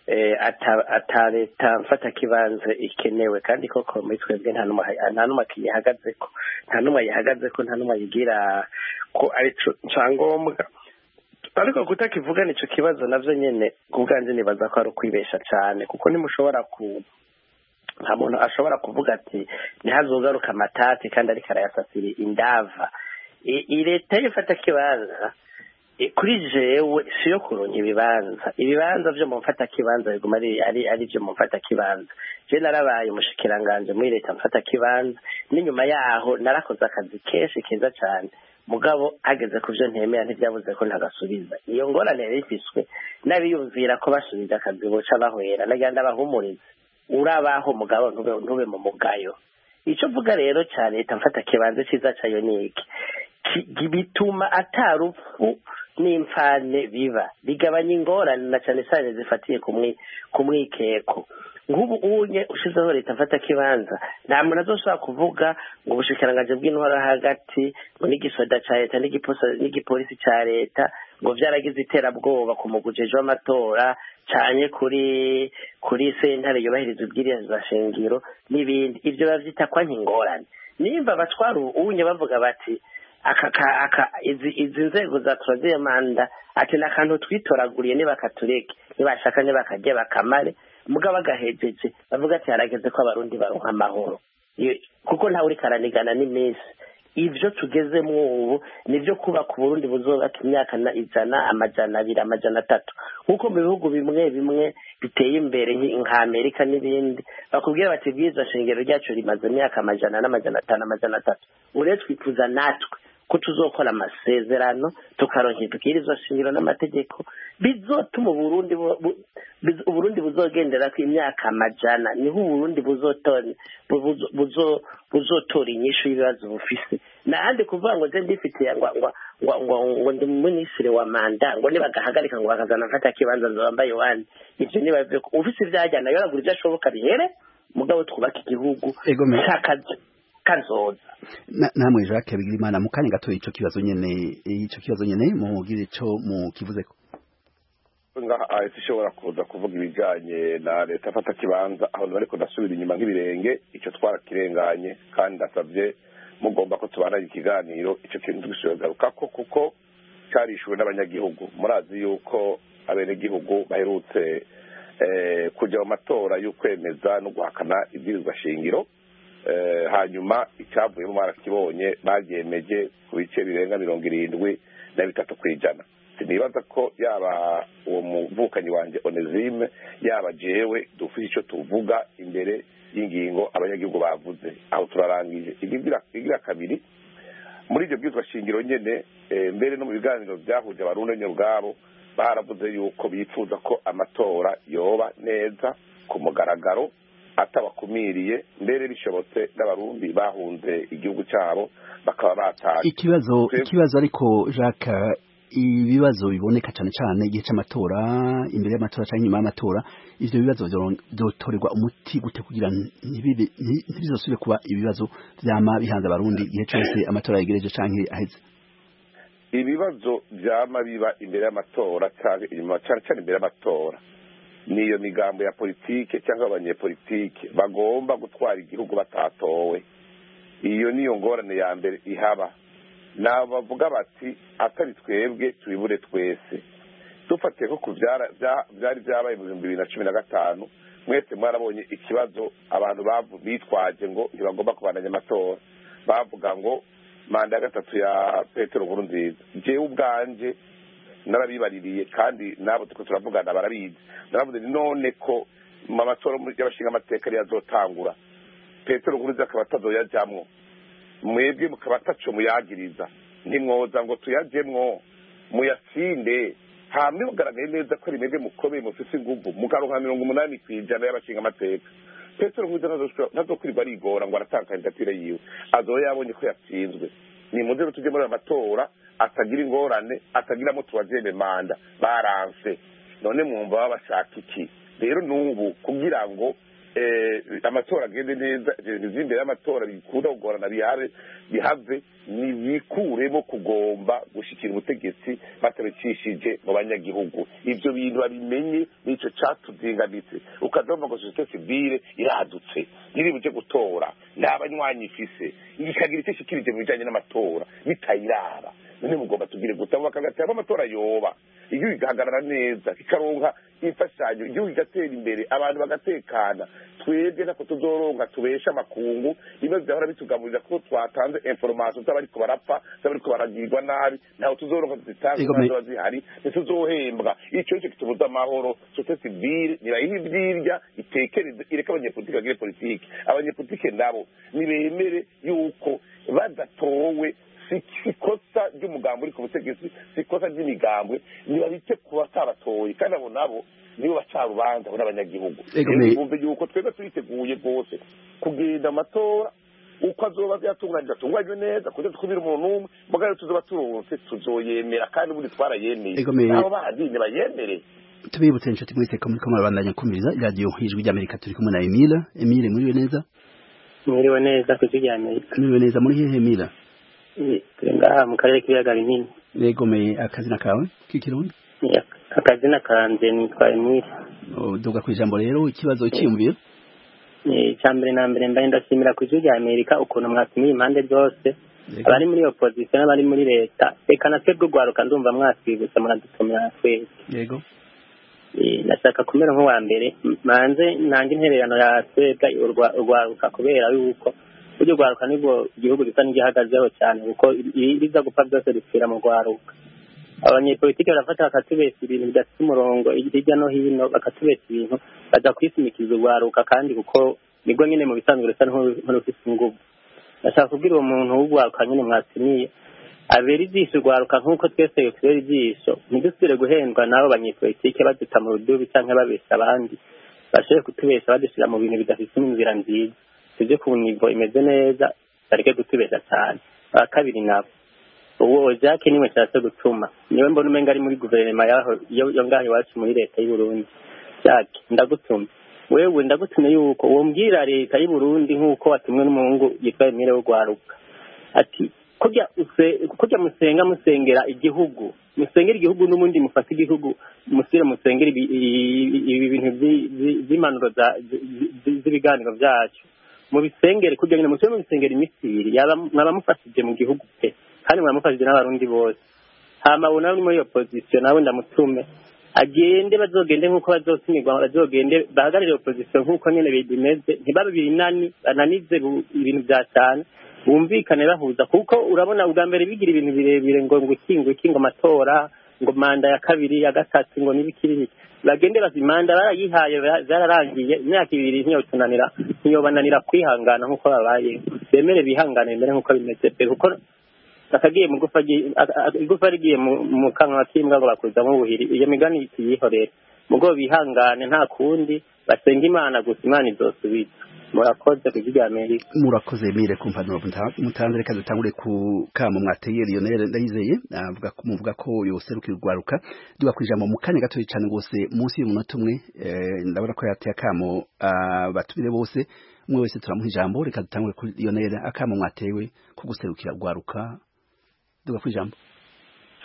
ata leta mfata kibanze ikenewe kandi koko muri twebwe nta numwe nta numwe kiyihagazeko nta numwe yihagazeko nta numwe yigira ko ari cyangombwa ariko kutakivuga nico kibazo navyo nyene kubwanje nibaza ko ari ukwibesha cyane kuko nimushobora ku nta muntu ashobora kuvuga ati ntihazogaruka amatati kandi ariko arayasasira indava i leta yifata kibanza kuri jewe siyo kuronka ibibanza ibibanza byo mu mfata kibanza biguma ari ari ari byo mu mfata kibanza je narabaye umushikiranganje muri leta mfata kibanza n'inyuma yaho narakoze akazi kenshi keza cyane mugabo ageze kuvyo ntemera ntivyabuze ko ntagasubiza iyo ngorane yarifiswe nabiyumvira ko basubiza akazi boca bahwera nagenda bahumuriza urabaho mugabo ntube ntube mu mugayo ico vuga rero cyane leta mfata kibanza ciza cayo niki bituma atarufu n'imfane biba bigabanya ingorane na cyane cyane zifatiye kumwe kumwikeko nk'ubu unye ushizeho leta mfata kibanza nta muntu azoshobora kuvuga ngo ubushikiranganje bw'intwara hagati ngo n'igisoda ca leta n'igipolisi ca leta ngo vyaragize iterabwoba ku mugujeje w'amatora canye kuri kuri sentare yubahiriza ubwiriza shingiro n'ibindi ivyo bavyita kwa nk'ingorane nimba batwara unye bavuga bati aka aka izi izi nzego za troisième manda ati nakantu twitoraguriye ne bakatureke nibashaka ne bakajye bakamare mugaba gahejeje bavuga ati harageze ko abarundi baronka amahoro kuko nta uri karanigana n'imisi ivyo tugezemo ubu nivyo kuba ku Burundi buzobaka imyaka na ijana amajana abiri amajana atatu nkuko mu bihugu bimwe bimwe biteye imbere nka Amerika n'ibindi bakubwira bati bwiza shingiro ryacu rimaze imyaka amajana n'amajana atanu amajana atatu ure twifuza natwe ko tuzokora amasezerano tukaronka tukirizwa shingiro n'amategeko bizotuma Burundi Burundi buzogendera ku imyaka amajana niho Burundi buzotone buzo buzotora inyishu y'ibibazo bufise nahandi kuvuga ngo je ndifitiye ngo ngo ngo ngo ndi minisitiri wa manda ngo nibagahagarika ngo bakazana mfata kibanza zombaye wani ivyo nibavuye ufise ivyajyana yoragura ivyo ashoboka bihere mugabo twubaka igihugu cyakaje kazoza namwe Jacques Bigirimana mukanya gato ico kibazo nyene ico kibazo nyene mu gire ico mu kivuzeko nga ayishobora kuza kuvuga ibijanye na leta fata kibanza aho bariko ndasubira inyuma nk'ibirenge ico twarakirenganye kandi ndasavye mugomba ko tubana ikiganiro ico kintu gishogaruka ko kuko carishwe n'abanyagihugu murazi yuko abene gihugu baherutse eh kuja mu matora y'ukwemeza no guhakana ibwirizwa shingiro eh hanyuma icyavuye mu marakibonye bagemeje ku bice birenga mirongo irindwi na bitatu kwijana sinibaza ko yaba uwo muvukanyi wanje Onezime yaba jewe dufite ico tuvuga imbere y'ingingo abanyagihugu bavuze aho turarangije igira igira kabiri muri ibyo bwizwa shingiro nyene e, mbere no mu biganiro byahuje abarundi nyabwabo baravuze yuko bifuza ko amatora yoba neza ku mugaragaro atabakumiriye mbere bishobotse n'abarundi bahunze igihugu cyabo bakaba batashye ikibazo ikibazo ariko Jacques ibibazo biboneka cyane cyane igihe cy'amatora imbere y'amatora cyangwa nyuma y'amatora ivyo bibazo byotorerwa umuti gute kugira ntibizosubire kuba ibibazo vyama bihanze abarundi igihe cyose amatora yegereje canke aheze ibibazo vyama biba imbere y'amatora cyangwa inyuma cyane cyane imbere y'amatora niyo migambo ya politike cyangwa abanyepolitike bagomba gutwara igihugu batatowe. Iyo niyo ngorane ya mbere ihaba. Nabo bavuga bati atari twebwe tubibure twese. Dufatiye ko kubyara byari byabaye mu bihumbi bibiri na cumi na gatanu, mwese mwarabonye ikibazo abantu bitwaje ngo ntibagomba kubandanya amatora, bavuga ngo manda ya gatatu ya Petero Nkurunziza. Jewe ubwanje narabibaririye kandi nabo tuko turavugana barabizi. Naravuze none ko mu matora y'abashinga amateka ari yazotangura Petero Nkurunziza akaba atazoyajamwo, mwebwe mukaba ataco muyagiriza, ntimwoza ngo tuyajemwo muyatsinde. Hamwe ugaragaye neza ko rimeze mukomeye mufise inguvu mukaronka mirongo umunani kwijana y'abashinga amateka. Petero Nkurunziza ntazokwirirwa arigora ngo aratanga kandidatire yiwe, azoya yabonye ko yatsinzwe. Ni muze tuje muri amatora atagira ingorane, atagiramo tubajeme manda baranse. None mwumva babashaka iki? Rero nubu kugira ngo eh amatora agende neza, imbere y'amatora bikunda kugorana bihare bihave ni bikuremo kugomba gushikira ubutegetsi batabicishije mu banyagihugu. Ivyo bintu babimenye nico catuzinganitse, ukazomba ngo societe civile iradutse iri buje gutora n'abanywanyi ifise ikagira icyo shikirije mu bijanye n'amatora bitayiraba. None mugomba tugire gutabo bakagataba amatora yoba igihugu igahagarara neza kikaronka imfashanyo, igihugu igatera imbere, abantu bagatekana. Twebwe nako tuzoronka tubesha makungu ibibazo byahora bitugaburira ko twatanze information z'abariko barapfa, z'abariko baragirwa nabi, naho tuzoronka zitanga zihari tuzohembwa. Ico cyo kitubuza amahoro. Societe civile nirayibyirya itekereze ireka abanyepolitike bagire politike. Abanyepolitike nabo nibemere yuko badatowe sikosa ry'umugambo uri ku butegetsi, sikosa ry'imigambwe, nibabite kuba tabatoye kandi abo nabo nibo bacarubanza n'abanyagihugu. Bumve yuko twebwe turiteguye rwose kugenda amatora uko azoba byatunganyije tunganywe neza kugira tukubira umuntu umwe mugare tuzoba turonse tuzoyemera kandi buri twarayemeye nabo bahadine bayemere. Tubibutse inshuti mwese ko muri ko murabandanya kumviriza radio Ijwi ry'Amerika, turi kumwe na Emile. Emile muriwe neza? Muriwe neza ku Ijwi ry'Amerika. Muriwe neza muri hehe Emile? Turenga mu karere k'ibiyaga binini. Yegomeye akazina kawe k'ikirundi? Akazina kanje nitwa Emile. Duga ku ijambo rero ikibazo cyiyumvira. Eh cyambere na mbere mbaye ndashimira ku Ijwi ry'Amerika ukuntu mwatumiye impande zose, abari muri opposition n'abari muri leta, eka natwe rw'ugwaruka ndumva mwatwibutsa muradutumira twese. Yego. Eh nashaka kumera nko wa mbere manze nange intererano ya twebwe urwaruka kubera yuko buryo rwaruka nibwo igihugu gisa n'igihagazeho cyane kuko ibiza gupfa byose bipfira mu rwaruka. Abanyepolitike barafata bakatubesa ibintu bidafite umurongo hirya no hino, bakatubesa ibintu baza kwisimikiza urwaruka kandi kuko nibwo nyine mu bisanzwe rusa nk'urufite inguvu. Ndashaka kubwira uwo muntu w'urwaruka nyine mwatumiye abera ijisho urwaruka nk'uko twese tubera ijisho, ntidusubire guhendwa n'abo banyepolitike baduta mu rudubi cyangwa babesha abandi, bashoboye kutubesha badushyira mu bintu bidafite inzira nziza. Tujye ku nivo imeze neza bareke gutubesha cyane. Abakabiri nabo uwo Jacques niwe cyase gutuma niwe mbona umenga ari muri guverinoma yaho yo ngaho iwacu muri leta y'u Burundi. Jacques ndagutuma wewe ndagutumye yuko uwo mbwira leta y'u Burundi nk'uko watumwe n'umuhungu yitwa Emile w'ugwaruka ati kujya kujya musenga musengera igihugu, musengera igihugu n'umundi mufata igihugu musire musengera ibi bintu by'imanuro z'ibiganiro byacu mu bisengere kugira ngo musome bisengera imisiri yaba mwabamufashije mu gihugu pe kandi mwamufashije n'abarundi bose. Hama bona muri opposition nawe ndamutume agende bazogende nkuko bazotumirwa, bazogende bahagarire opposition nkuko nyene bidimeze, ntibabe binani bananize ibintu bya cyane, bumvikane bahuza kuko urabona ubwa mbere bigira ibintu birebire ngo ngo ikingo ikingo amatora ngo manda ya kabiri ya gatatu ngo nibikiri bagende bazimanda barayihaye zararangiye imyaka ibiri ntiyo tunanira ntiyo bananira kwihangana nkuko babaye, bemere bihangane mbere nkuko bimeze pe kuko akagiye mu gufa igufa rigiye mu kanwa kimbwa ngo bakuza mu buhiri. Iyo migani itiyihorera mugo bihangane nta kundi basenga Imana gusa Imana izosubiza. Murakoze ku Ijwi ry'Amerika. Murakoze Emile kumpanuro mutanze reka dutangure ku kamo mwateye Lionel Ndayizeye avuga ko muvuga ko yoserukira urwaruka duga kwijambo mu kanya gato cyane gose munsi y'umunota umwe. Ndabona ko yateye akamo batubire bose umwe wese turamuha ijambo, reka dutangure ku Lionel akamo mwatewe ko guserukira urwaruka duga kwijambo.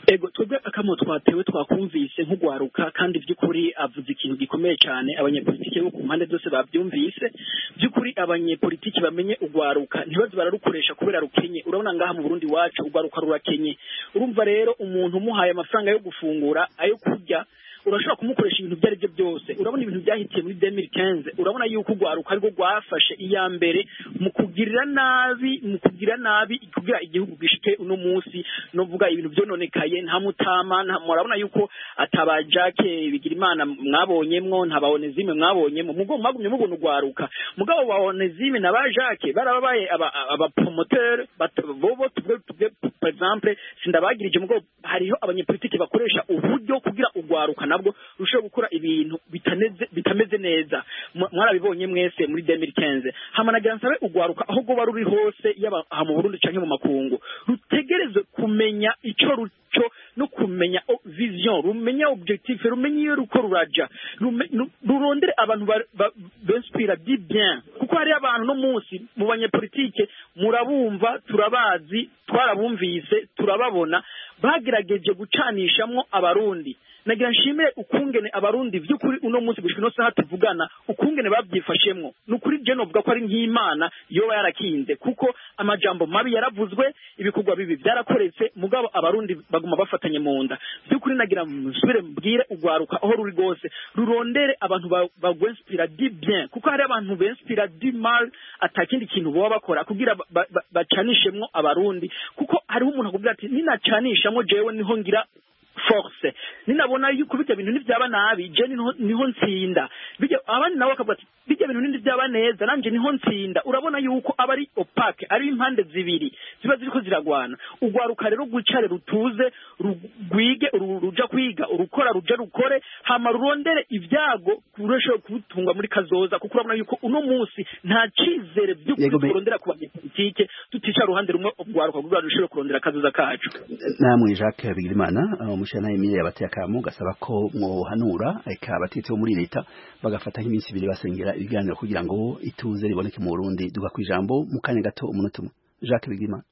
ego twebwe akamo twatewe twakumvise nk'ugwaruka kandi by'ukuri avuze ikintu gikomeye cyane abanyepolitike bo ku mpande zose babyumvise by'ukuri abanyepolitike bamenye ugwaruka ntibaze bararukoresha kubera rukenye urabona ngaha mu Burundi wacu ugwaruka rurakenye urumva rero umuntu umuhaye amafaranga yo gufungura ayo kurya urashobora kumukoresha ibintu byari byo byose urabona ibintu byahitiye muri deux mille quinze urabona yuko ugwaruka ariko gwafashe iya mbere mu kugirira nabi mu kugira nabi kugira igihugu gishike uno munsi no vuga ibintu byononekaye nta mutama nta murabona yuko atabajake bigira imana mwabonyemwo nta baonezime mwabonyemo mugo mwagumye mubona ugwaruka mugabo baonezime na bajake barababaye aba, aba promoteur bobo tubwe par exemple sindabagirije mugo hariho abanyepolitike bakoresha uburyo kugira ugwaruka nabwo rusho gukora ibintu bitaneze bitameze neza mwarabibonye mwese muri deux mille quinze hamanagira nsabe ugwaruka aho go baruri hose yaba mu Burundi canke mu makungu rutegereze kumenya ico ruco no kumenya vision rumenya objectif rumenya iyo ruko ruraja rurondere abantu b'inspira di bien kuko hari abantu no munsi mu banyepolitike murabumva turabazi twarabumvise turababona bagerageje gucanishamwo abarundi nagira nshimire ukungene abarundi by'ukuri uno munsi gushika no saha tuvugana ukungene babyifashemwo nukuri je novuga ko ari nk'Imana yoba yarakinze kuko amajambo mabi yaravuzwe ibikorwa bibi byarakoretse mugabo abarundi baguma bafatanye mu nda by'ukuri nagira musubire mbwire ugwaruka aho ruri gose rurondere abantu bagwenspira di bien kuko hari abantu benspira di mal atakindi kintu bo bakora kugira bacanishemwo abarundi kuko hariho umuntu akubwira ati ninacanishamwo jewe niho ngira force ninabona yuko bijya bintu n'ibyaba nabi je niho ntsinda bijya abandi nawe akavuga ati bijya bintu n'ibyaba neza nanje niho ntsinda urabona yuko abari opaque ari impande zibiri ziba ziriko ziragwana ugwaruka rero gucare rutuze rugwige ruja kwiga urukora ruja rukore hama rurondere ibyago kurusha kutunga muri kazoza kuko urabona yuko uno munsi nta cizere by'ukuri kurondera ku banyepolitike tutica ruhande rumwe ugwaruka kugira rushobore kurondera kazoza kacu namwe Jacques Bigirimana umushana Emile yabateye akamu gasaba ko mwohanura eka abatitse muri leta bagafata nk'iminsi ibiri basengera ibiganiro kugira ngo ituze riboneke mu Burundi duga kwijambo mu kanya gato umunota umwe Jacques Bigirimana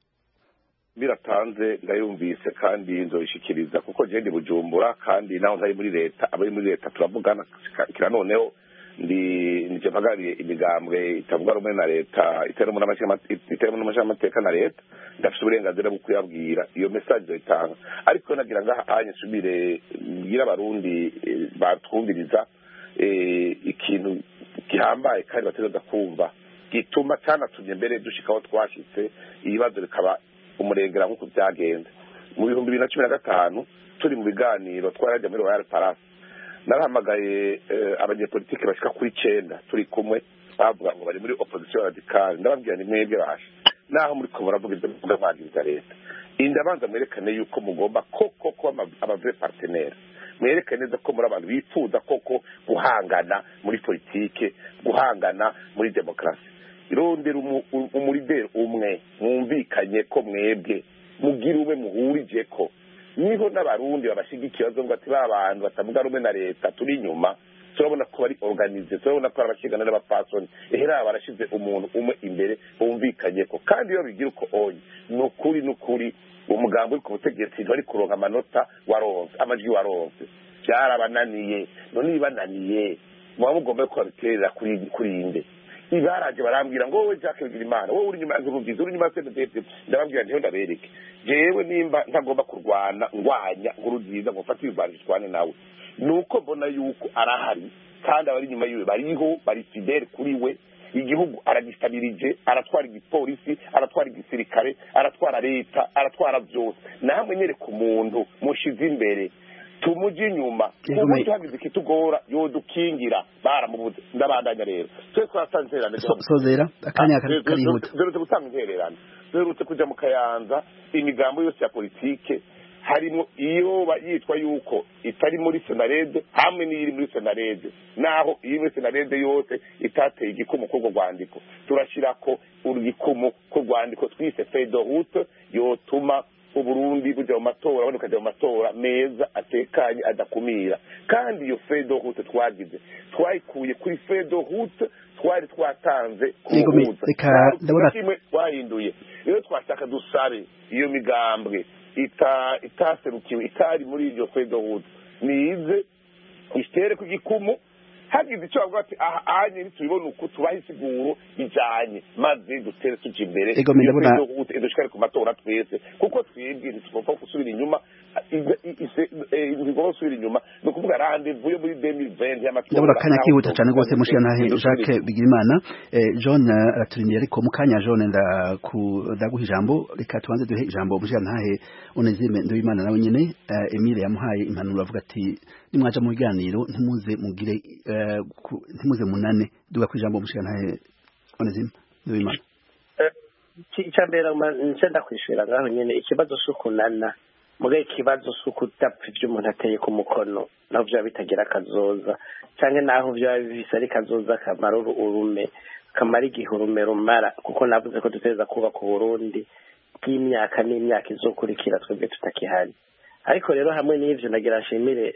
biratanze ndayumvise kandi nzoyishikiriza kuko je ndi Bujumbura kandi naho ntari muri leta abari muri leta turavugana kira noneho ndi nije mpagariye imigambwe itavuga rumwe na leta iteremo n'amashamateka na leta ndafite uburenganzira bwo kuyabwira iyo message itanga ariko nagira ngaha anye subire ngira abarundi batwumviriza ikintu gihambaye kandi bateza kumva gituma cyana tunye mbere dushikaho twashitse ibibazo bikaba umurengera nk'uko byagenze mu bihumbi bibiri na cumi na gatanu turi mu biganiro twaraje muri Royal Palace narahamagaye abanyepolitike bashika kuri cenda turi kumwe bavuga ngo bari muri opposition radicale ndababwira ni mwebwe basha naho muri ko baravuga ibyo bw'amagiriza leta indabanza mwerekane yuko mugomba koko ko abavre partenaire mwerekane neza ko muri abantu bifuza koko guhangana muri politike guhangana muri demokrasi irondera umulideri umwe mwumvikanye ko mwebwe mugira ube muhurije ko niho n'abarundi babashigikiye bazovuga ati ba bantu batavuga rumwe na leta turi inyuma turabona ko bari organize turabona ko abashigana n'abapasoni ehera barashize umuntu umwe imbere bumvikanye ko kandi iyo bigira uko onye nukuri nukuri umugambo uri ku butegetsi bari kuronka amanota waronse amajwi waronse byarabananiye none ibananiye muba mugomba ko babiterera kuri kuri inde ibaraje barambwira ngo wowe Jacques Bigirimana wowe uri nyuma y'ubugizi uri nyuma y'Cdf ndababwira ntiho ndabereke jewe nimba ntagomba kurwana ngwanya ngurugiza ngo fata ibibanje twane nawe nuko mbona yuko arahari kandi abari nyuma yiwe bariho bari fidèle kuri we igihugu aragistabirije aratwara igipolisi aratwara igisirikare aratwara leta aratwara byose namwe nyereka umuntu mushize imbere tumuji inyuma kuko tuhagize kitugora yodukingira baramubuze ndabandanya rero twe twasanzerane sozera akanya karihuta zero zo gutanga intererano zero zo kuja mu Kayanza imigambo yose ya politike harimo iyo yitwa yuko itari muri Senarede hamwe n'iri muri Senarede naho iyi muri Senarede yose itateye igikumu ko rwandiko turashirako urugikumu ko rwandiko twise feuille de route yotuma Uburundi buja mu matora abone kaje mu matora meza atekanye adakumira kandi iyo feuille de route twagize twayikuye kuri feuille de route twari twatanze kubuza reka ndabona kimwe twahinduye rero twashaka dusabe iyo migambwe itaserukiwe itari muri iryo fedohudu nize istere ku gikumu hagize icyo bavuga ati aha anye ntitubibona uko tubaha isiguro ijanye maze dutere tuja imbere dushikare ku matora twese kuko twebwe ntitugomba gusubira inyuma ntitugomba gusubira inyuma ni ukuvuga randevu yo muri deux mille vingt y'amatora ndabona akanya kihuta cyane rwose mushikanahe Jacques Bigirimana John araturindiriye ariko mu kanya John ndaguha ijambo reka tubanze duhe ijambo mushikanahe Onezime Nduwimana nawe nyene Emile yamuhaye impanuro avuga ati nimwaja mu biganiro ntumuze mugire ntimuze munane duga kwijambo mushikanahe Onezime Nduwimana icyambere ncenda kwishira ngaho nyene ikibazo sukunana muge ikibazo sukutapfa ibyo umuntu ateye ku mukono naho bya bitagira kazoza cyangwa naho bya bisari kazoza kamara urume kamara igihurume rumara kuko navuze ko duteza kuba ku Burundi bw'imyaka n'imyaka izokurikira twebwe tutakihari ariko rero hamwe n'ivyo nagira nshimire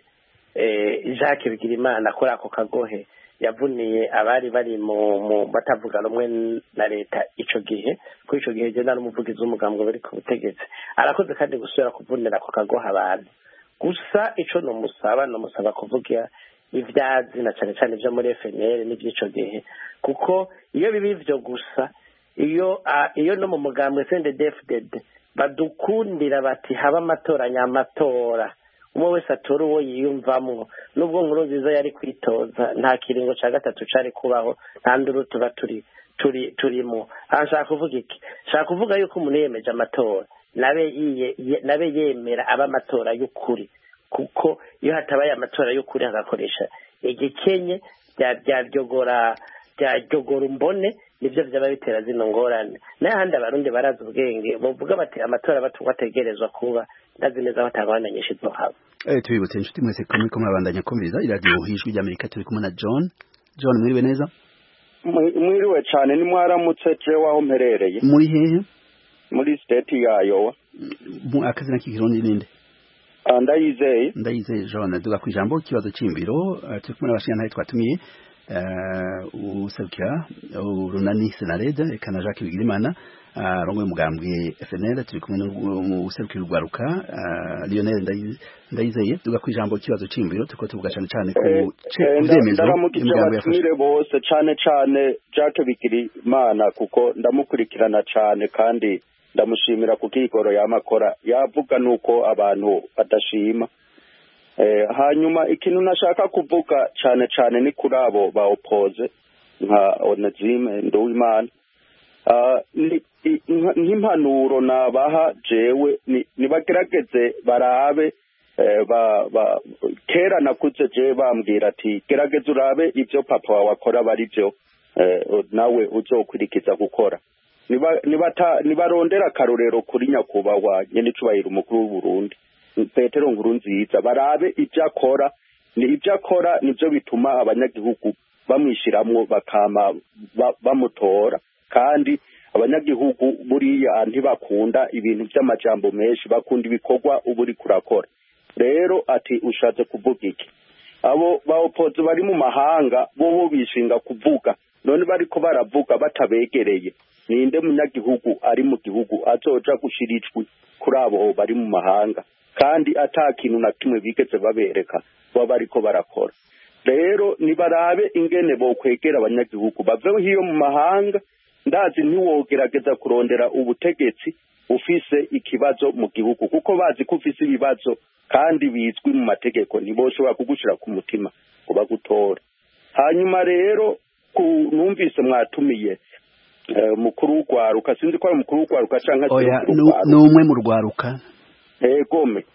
eh Jacques Bigirimana kuri ako kagohe yavuniye abari bari mu batavuga rumwe na leta ico gihe ko ico gihe je nari umuvugizi w'umugambwe bari ku butegetsi arakoze kandi gusubira kuvunira ako kagoha abantu gusa ico no musaba no musaba kuvugira ivyazi na cyane cyane byo muri F N L n'ivy'ico gihe kuko iyo bibivyo gusa iyo iyo no mu mugambwe C N D D F D D badukundira bati haba amatora nyamatora umwe wese atora uwo yiyumvamwo nubwo nkuru nziza yari kwitoza nta kiringo ca gatatu cari kubaho nta nduru tuba turi turi turimo ashaka kuvuga iki shaka kuvuga yuko umuntu yemeje amatora nabe yiye nabe yemera aba amatora y'ukuri kuko iyo hatabaye amatora y'ukuri agakoresha igikenye bya byaryogora byaryogora umbone nivyo vyaba bitera zino ngorane n'ahandi abarundi barazi ubwenge bavuga bati amatora batubategerezwa kuba ndazi neza batangana nyinshi zo haba eh tubibutse inshuti mwese kumwe ko mwabandanya komeza iradio hijwi ry'Amerika turi kumwe na John John mwiriwe neza mwiriwe cyane ni mwaramutse je waho mperereye muri hehe muri state ya Iowa mu akazina k'ikirundi ninde ndayizeye ndayizeye John duga ku ijambo kibazo cimbiro turi kumwe n'abashikana twatumiye uh usabikira urunani Senarede kana Jacques Bigirimana rongo mugambwe F N L turi kumwe mu usabikira urwaruka Lionel ndayizeye duga ku ijambo kibazo cimbiro tuko tuvuga cyane cyane ku cyemezo y'umugambwe yafashe bose cyane cyane Jacques Bigirimana kuko ndamukurikirana cyane kandi ndamushimira ku kigoro yamakora yavuga nuko abantu badashima eh hanyuma ikintu nashaka kuvuga cyane cyane ni kuri abo ba oppoze nka Onezime Nduwimana ah nk'impanuro nabaha jewe nibagerageze barabe ba kera nakuze je bambwira ati gerageza urabe ivyo papa wawe akora bari byo nawe uzokurikiza gukora niba nibata nibarondera karorero kuri nyakubahwa nyene cubahira umukuru w'u Burundi Petero Nkurunziza barabe ivyo akora ni ivyo akora nivyo bituma abanyagihugu bamwishiramwo bakama bamutora kandi abanyagihugu buriya ntibakunda ibintu by'amajambo menshi bakunda ibikorwa uburi kurakora rero ati ushatse kuvuga iki abo ba oppoze bari mu mahanga bo bo bishinga kuvuga none bariko baravuga batabegereye ninde munyagihugu ari mu gihugu azoja gushirijwe kuri abo bari mu mahanga kandi atakintu na kimwe bigeze babereka baba bariko barakora rero nibarabe ingene bo kwegera abanyagihugu baveho hiyo mu mahanga ndazi ntiwogerageza kurondera ubutegetsi ufise ikibazo mu gihugu kuko bazi ko ufise ibibazo kandi bizwi mu mategeko ntiboshobora kugushira ku mutima ngo bagutora hanyuma rero numvise mwatumiye mukuru w'urwaruka sinzi ko ari mukuru w'urwaruka canke ni umwe mu rwaruka egome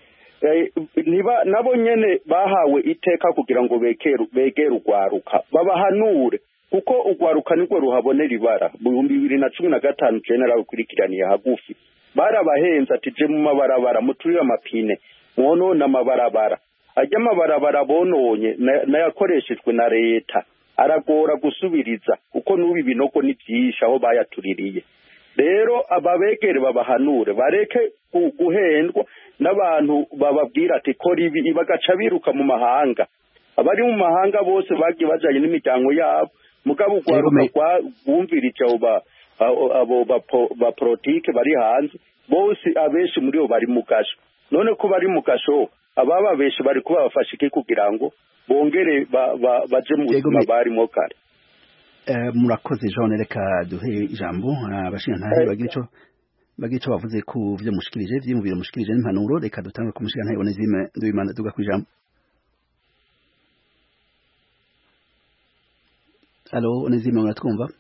niba nabo nyene bahawe iteka kugira ngo bekere begere urwaruka babahanure kuko urwaruka nirwo ruhabonera ibara mu bihumbi bibiri na cumi na gatanu general ukurikiraniye hagufi barabahenze ati je mu mabarabara muturira amapine mwonona amabarabara ajya amabarabara bononye nayakoreshejwe na leta aragora gusubiriza kuko nubi binoko ni byisha aho bayatuririye rero ababegere babahanure bareke guhendwa n'abantu bababwira ati kora ibi ibagaca biruka mu mahanga abari mu mahanga bose bagiye bajanye n'imiryango yabo mugabo ugwaruka bumvirije abo ba abo ba politike bari hanze bose abenshi muri bo bari mu gasho none ko bari mu gasho ababa benshi bari kuba bafashe iki kugira ngo bongere baje mu buzima barimo kare. Murakoze Jean, reka duhe ijambo abashingantahe bagira ico bagira ico bavuze ku vyo mushikirije vyimubiro mushikirije n'impanuro. Reka dutangwe ku mushingantahe Onezime Nduwimana duga ku ijambo. Allo Onezime, muratwumva?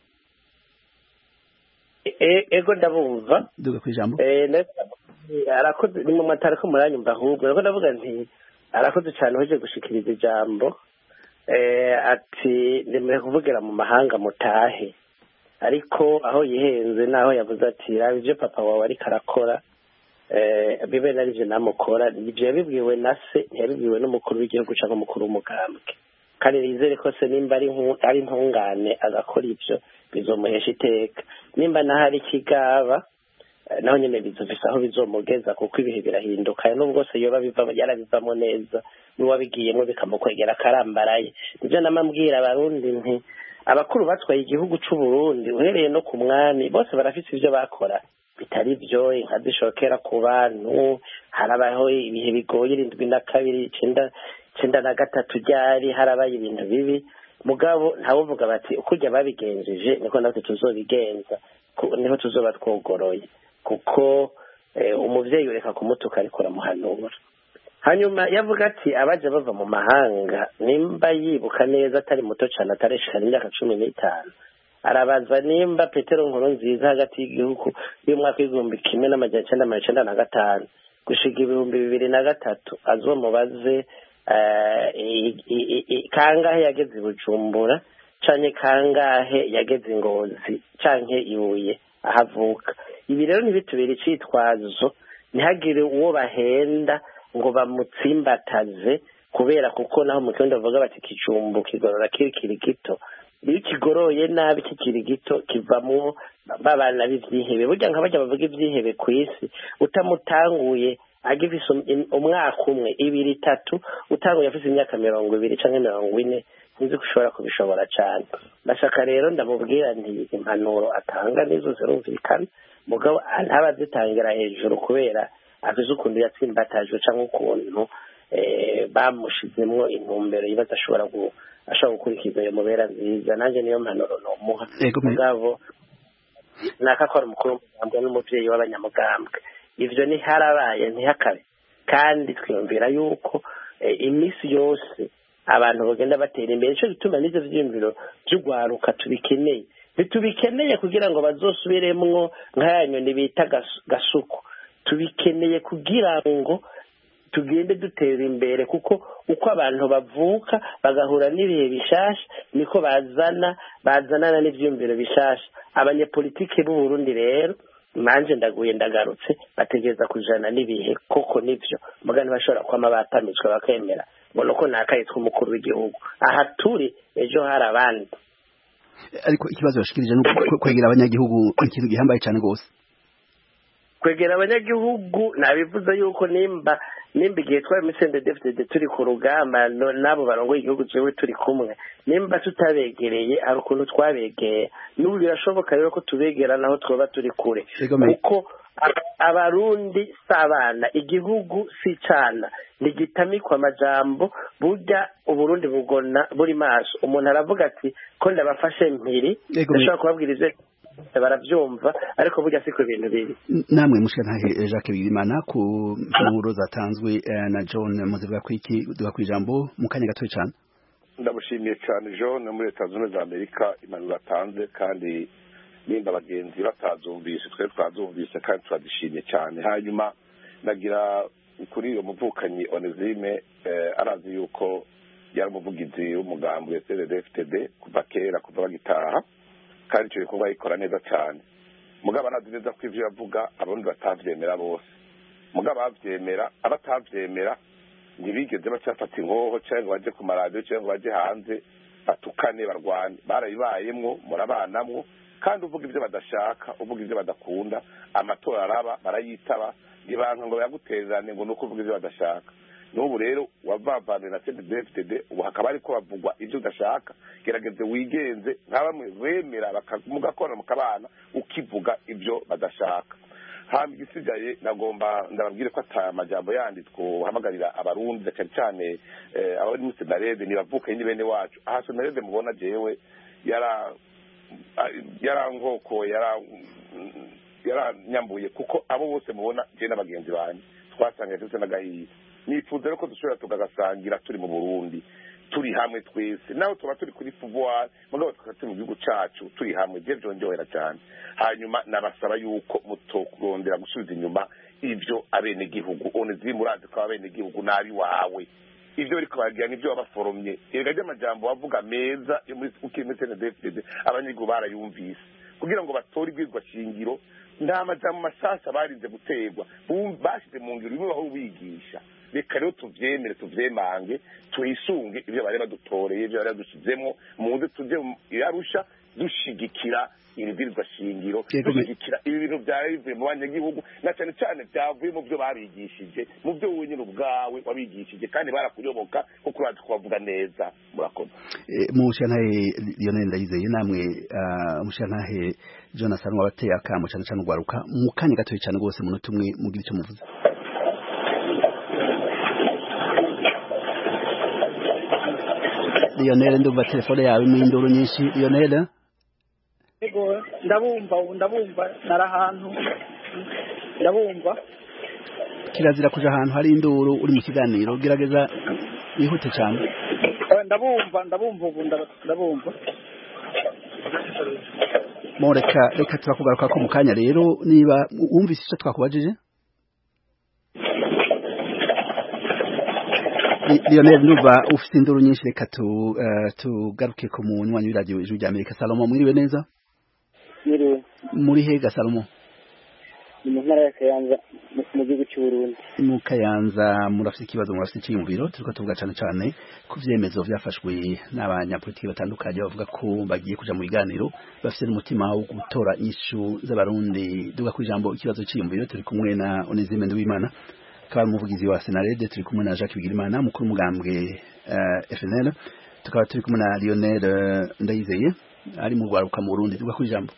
Ego ndabumva duga ku ijambo. Eh arakoze ni mu matara ko muranyumva ahubwo rero ndavuga nti arakoze cyane hoje gushikiriza ijambo eh ati ndemere kuvugira mu mahanga mutahe ariko aho yihenze naho yavuze ati rabije papa wawe ari karakora eh bibe narije namukora nibyo yabibwiwe na se yabibwiwe n'umukuru w'igihugu cyangwa umukuru w'umugambwe kandi rizere ko se nimba ari ari ntungane agakora ibyo bizomuhesha iteka nimba nahari kigaba naho nyene bizovisa aho bizomugeza kuko ibihe birahinduka nubwo se yoba biva yarabivamo neza n'uwabigiyemo bikamukwegera karambaraye nivyo namambwira abarundi nti abakuru batwaye igihugu c'u Burundi uhereye no ku mwami bose barafise ivyo bakora bitari byo inka zishokera ku bantu harabaho ibihe bigoye irindwi na kabiri icenda icenda na gatatu ryari harabaye ibintu bibi mugabo ntawuvuga bati ukurya babigenjeje niko natwe tuzobigenza niho tuzoba twogoroye kuko umuvyeyi ureka kumutuka ariko aramuhanura. Hanyuma yavuga ati abaje bava mu mahanga nimba yibuka neza atari muto cyane atareshikana imyaka cumi n'itanu arabaza nimba Petero Nkurunziza hagati y'igihugu y'umwaka w'igihumbi kimwe n'amajana icenda na icenda na gatanu gushiga ibihumbi bibiri na gatatu azomubaze kangahe yageze i Bujumbura canke kangahe yageze Ngozi canke Ibuye ahavuka. Ibi rero ntibitubera icitwazo ntihagire uwo bahenda ngo bamutsimbataze kubera kuko naho mu kirundi bavuga bati kijumbu kigorora kiri gito iyo kigoroye nabi kikiri gito kivamwo babana b'ivyihebe burya nka bajya bavuga ivyihebe ku isi utamutanguye agifise umwaka umwe ibiri itatu utanguye afise imyaka mirongo ibiri canke mirongo ine nzi kushobora kubishobora cyane bashaka rero ndamubwira nti impanuro atanga nizo zirumvikana mugabo ntabazitangira hejuru kubera avuze ukuntu yatsimbatajwe cyangwa ukuntu bamushizemwo intumbero yibaza ashobora ashobora gukurikiza iyo mubera nziza nanjye niyo mpanuro nomuha mugabo nakakora umukuru w'umugambwe n'umuvyeyi w'abanyamugambwe ivyo ni harabaye ntihakabe kandi twiyumvira yuko imisi yose abantu bagenda batera imbere cyo gituma n'ivyo vyiyumviro by'ugwaruka tubikeneye bitubikeneye kugira ngo bazosubiremwo nk'ayanyoni bita gasuku tubikeneye kugira ngo tugende dutera imbere kuko uko abantu bavuka bagahura n'ibihe bishasha niko bazana bazanana n'ivyumviro bishasha abanyepolitike b'u Burundi rero manje ndaguye ndagarutse bategeza kujana n'ibihe koko nivyo mugani bashobora kwama batamitswe bakemera ngo ko nakayitwa umukuru w'igihugu aha turi ejo hari abandi ariko ikibazo bashikirije no kwegera abanyagihugu ikintu gihambaye cyane gose kwegera abanyagihugu nabivuze yuko nimba nimba igihe twari misende defite turi ku rugamba nabo barongoye igihugu jewe turi kumwe nimba tutabegereye ari ukuntu twabegeye n'ubu birashoboka rero ko tubegera naho twoba turi kure kuko abarundi sabana igihugu si cana nigitamikwa amajambo burya uburundi bugona buri maso umuntu aravuga ati ko ndabafashe mpiri ndashobora kubabwira ivyo baravyumva ariko burya siko ibintu biri. Namwe mushikantahe Jacques Bigirimana ku mpuro zatanzwe na John muzivuga kwiki duga kwijambo mu kanya gato cyane. Ndamushimiye cyane John muri Leta Zunze Ubumwe za Amerika impanuro atanze kandi nimba abagenzi batazumvise twe twazumvise kandi turadishimye cyane. Hanyuma nagira kuri iyo muvukanyi Onezime arazi yuko yari umuvugizi w'umugambi wa C D F T D kuva kera kuva bagitaha kandi icyo gikorwa yikora neza cyane mugabo anazi neza ko ivyo yavuga abarundi batavyemera bose mugabo abavyemera abatavyemera ntibigeze bacafata ingoho cyangwa baje ku maradiyo cyangwa baje hanze batukane barwane barabibayemwo murabanamwo kandi uvuga ivyo badashaka uvuga ivyo badakunda amatora araba barayitaba ibanka ngo yagutererane ngo nuko uvuga ivyo badashaka n'ubu rero wavavane na C D F T D ubu hakaba ariko bavugwa ivyo udashaka gerageze wigenze nk'abamwe bemera bakamugakora mukabana ukivuga ivyo badashaka hamba igisigaye nagomba ndababwire ko ata amajambo yandi twohamagarira abarundi cyane cyane abari muri senarede nibavuka ni bene wacu aha senarede mubona jewe yara yarankoko yara yaranyambuye kuko abo bose mubona je n'abagenzi banje twasanga ndetse n'agahiye nifuza ko dushobora tugagasangira turi mu Burundi turi hamwe twese naho tuba turi kuri pouvoir mugabo tukati mu gihugu cacu turi hamwe je byonjohera cyane hanyuma nabasaba yuko mutokurondera gusubiza inyuma ivyo abene gihugu onezi murazi ko abene gihugu nabi wawe ivyo bari kubagira nivyo babaforomye ega y'amajambo bavuga meza yo muri ukimete D F D abanyigo barayumvise kugira ngo batori bwirwa shingiro nta majambo masasa barinze gutegwa bashize mu ngiro imwe aho bigisha reka rero tuvyemere tuvyemange tuyisunge ivyo bari badutoreye ivyo bari badushizemo muze tuje yarusha dushigikira ibibwirizwa shingiro dushigikira ibi bintu byawe bivuye mu banyagihugu na cyane cyane byavuye mu byo babigishije mu byo wenyine ubwawe wabigishije kandi barakuyoboka kuko urazi kubavuga neza murakoze mushantahe Lionel Ndayizeye namwe mushantahe Jonathan wabateye akamo cyane cyane ugwaruka mu kanya gatoye cyane rwose mu nutumwe mugira icyo muvuze Lionel ndumva telefone yawe n'induru nyinshi Lionel Ego ndabumva ndabumva narahantu ndabumva kirazira kuja ahantu hari induru uri mu kiganiro gerageza wihute cyane ndabumva ndabumva ubu ndabumva mo reka reka turakugaruka ko mu kanya rero niba wumvise icyo twakubajije Lionel nuba ufite induru nyinshi reka tu tugaruke ku munywanyi w'iradio ijwi rya Amerika Salomo mwiriwe neza Mwiriwe muri hega Salomo mu ntara ya Kayanza mu gihugu cy'u Burundi mu Kayanza murafite ikibazo murafite iki mu biro turiko tuvuga cyane cyane ku vyemezo vyafashwe n'abanyapolitiki batandukanye bavuga ko bagiye kuja mu biganiro bafite n'umutima wo gutora inyishu z'abarundi duga ku ijambo ikibazo cy'imviro turi kumwe na Onezime Nduwimana akaba umuvugizi wa Senarede turi kumwe na Jacques Bigirimana mukuru umugambwe uh, F N L tukaba turi kumwe na Lionel uh, Ndayizeye ari mu Rwaruka mu Burundi duga ku ijambo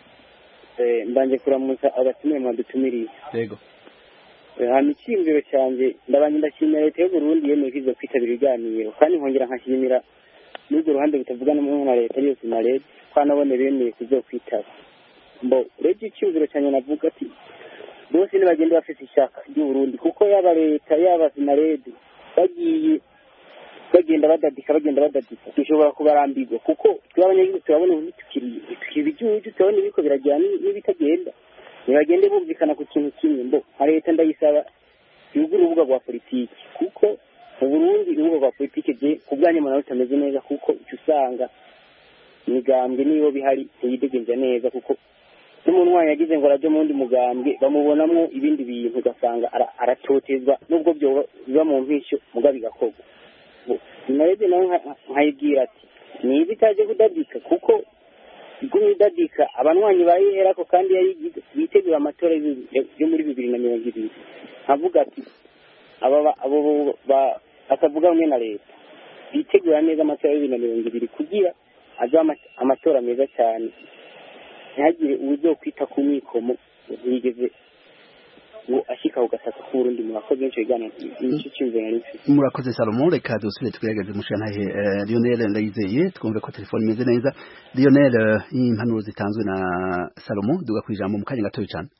eh mbanje kuramuza abatumire mwadutumiriye yego hano icyimviro cyanje ndabanye ndashimira leta y'u Burundi yemeye kwiza kwitabira ibiganiro kandi nkongera nkashimira n'urwo ruhande bitavuga n'umwe na leta yose na leta kwanabone bemeye kuzokwitaba mbo rege icyimviro cyane navuga ati bose ni bagende bafite ishaka ry'u Burundi kuko yaba leta yaba Senarede bagiye bagenda badadika bagenda badadika dushobora kubarambirwa kuko twabanye turabona ubu tukiri tukibijuje turabona ibiko birajyana n'ibitagenda nibagende bumvikana ku kintu kimwe mbo leta ndayisaba yugo urubuga rwa politiki kuko mu Burundi urubuga rwa politiki je kubwanye mu nawe tameze neza kuko icyo usanga imigambwe niyo bihari yidegenza neza kuko n'umuntu wanyu yagize ngo araje mu wundi mugambwe bamubonamwo ibindi bintu ugasanga aratotezwa nubwo byo biba mu mpisho mugabe gakogo Senarede nawe nkayibwira ati niba itaje kudadika kuko igumye idadika abanwanyi bayiherako kandi yayigize bitegura amatora yo muri bibiri na mirongo ibiri nkavuga ati aba abo bakavuga hamwe na leta bitegura neza amatora ya bibiri na mirongo ibiri kugira aje amatora meza cyane ntihagire uburyo kwita ku mikomo yigeze ngo ashika ugasaka ku Burundi murakoze n'icyo gana n'icyo cyizere murakoze Salomo reka dusubire tugerageze mushantahe uh, Lionel Ndayizeye twumve ko telefone imeze neza Lionel uh, impanuro zitanzwe na Salomo duga kwijambo mu kanya gatoya cyane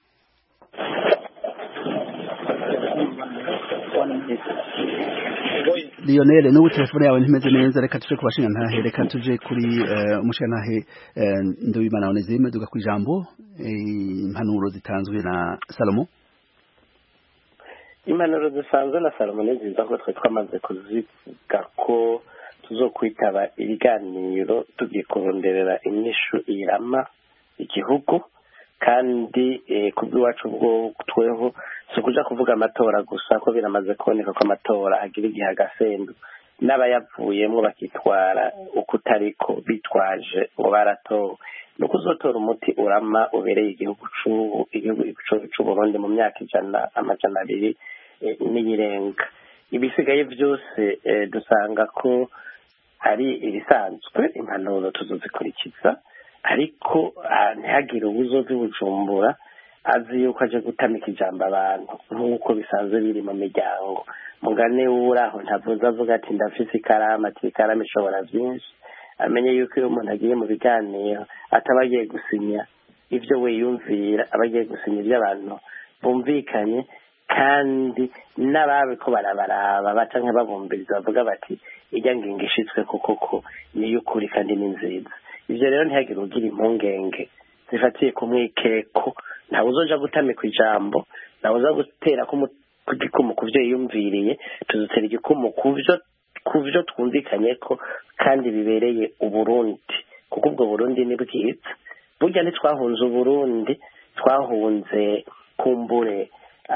Lionel n'ubu telefone yawe ntimeze neza reka tuje kubashinga ntahe reka tuje kuri uh, mushantahe uh, Nduwimana Onezime duga kwijambo impanuro uh, zitanzwe na Salomo impanuro zisanzwe na Salomo ni nziza ko twe twamaze kuzivuga ko tuzokwitaba ibiganiro tugiye kuronderera inyishu irama igihugu kandi ku bw'iwacu bwo tweho si ukuja kuvuga amatora gusa ko biramaze kuboneka ko amatora agira igihe agasendu n'abayavuyemo bakitwara uko utariko bitwaje ngo baratowe ni ukuzotora umuti urama ubereye igihugu c'ubu igihugu c'u Burundi mu myaka ijana amajana abiri n'iyirenga ibisigaye byose dusanga ko hari ibisanzwe impanuro tuzozikurikiza ariko ntihagire ubuzozi bujumbura azi yuko aje gutamika ijambo abantu nk'uko bisanzwe biri mu miryango mugane w'uraho ntavuze avuga ati ndafise ikaramu ati ikaramu ishobora byinshi amenye yuko iyo umuntu agiye mu biganiro ataba agiye gusinya ibyo we yumvira aba agiye gusinya iby'abantu bumvikanye kandi n'ababe ko barabaraba baca nk'ababumviriza bavuga bati ijya ngingo ishitswe kuko ko niyo ukuri kandi ni nziza ibyo rero ntihagire ugira impungenge zifatiye ku mwikeko ntawe uzoja gutamika ijambo ntawe uza gutera ku gikumu ku byo yiyumviriye tuzutera igikumu ku byo ku byo twumvikanye ko kandi bibereye uburundi kuko ubwo burundi ni bwiza burya ntitwahunze uburundi twahunze kumbure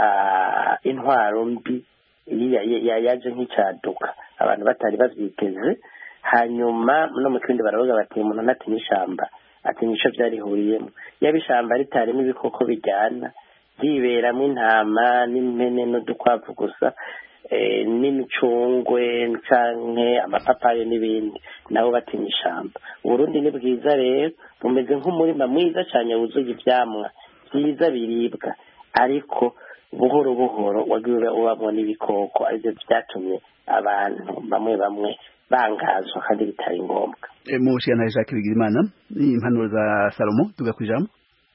intwaro mbi yaje nk'icyaduka abantu batari bavyiteze hanyuma no mu kindi baravuga bati umuntu ntatinya ishamba atinya ico vyarihuriyemo yaba ishamba ritarimo ibikoko bijyana ryiberamo intama n'impene n'udukwavu gusa n'imicungwe canke amapapayo n'ibindi nabo batinya ishamba uburundi ni bwiza rero bumeze nk'umurima mwiza cane wuzuye ivyamwa vyiza biribwa ariko buhoro buhoro wagiye ubamo n'ibikoko arivyo vyatumye abantu bamwe bamwe bangazwa kandi bitari ngombwa mushikana Jacques Bigirimana impanuro za Salomo tugakwijamo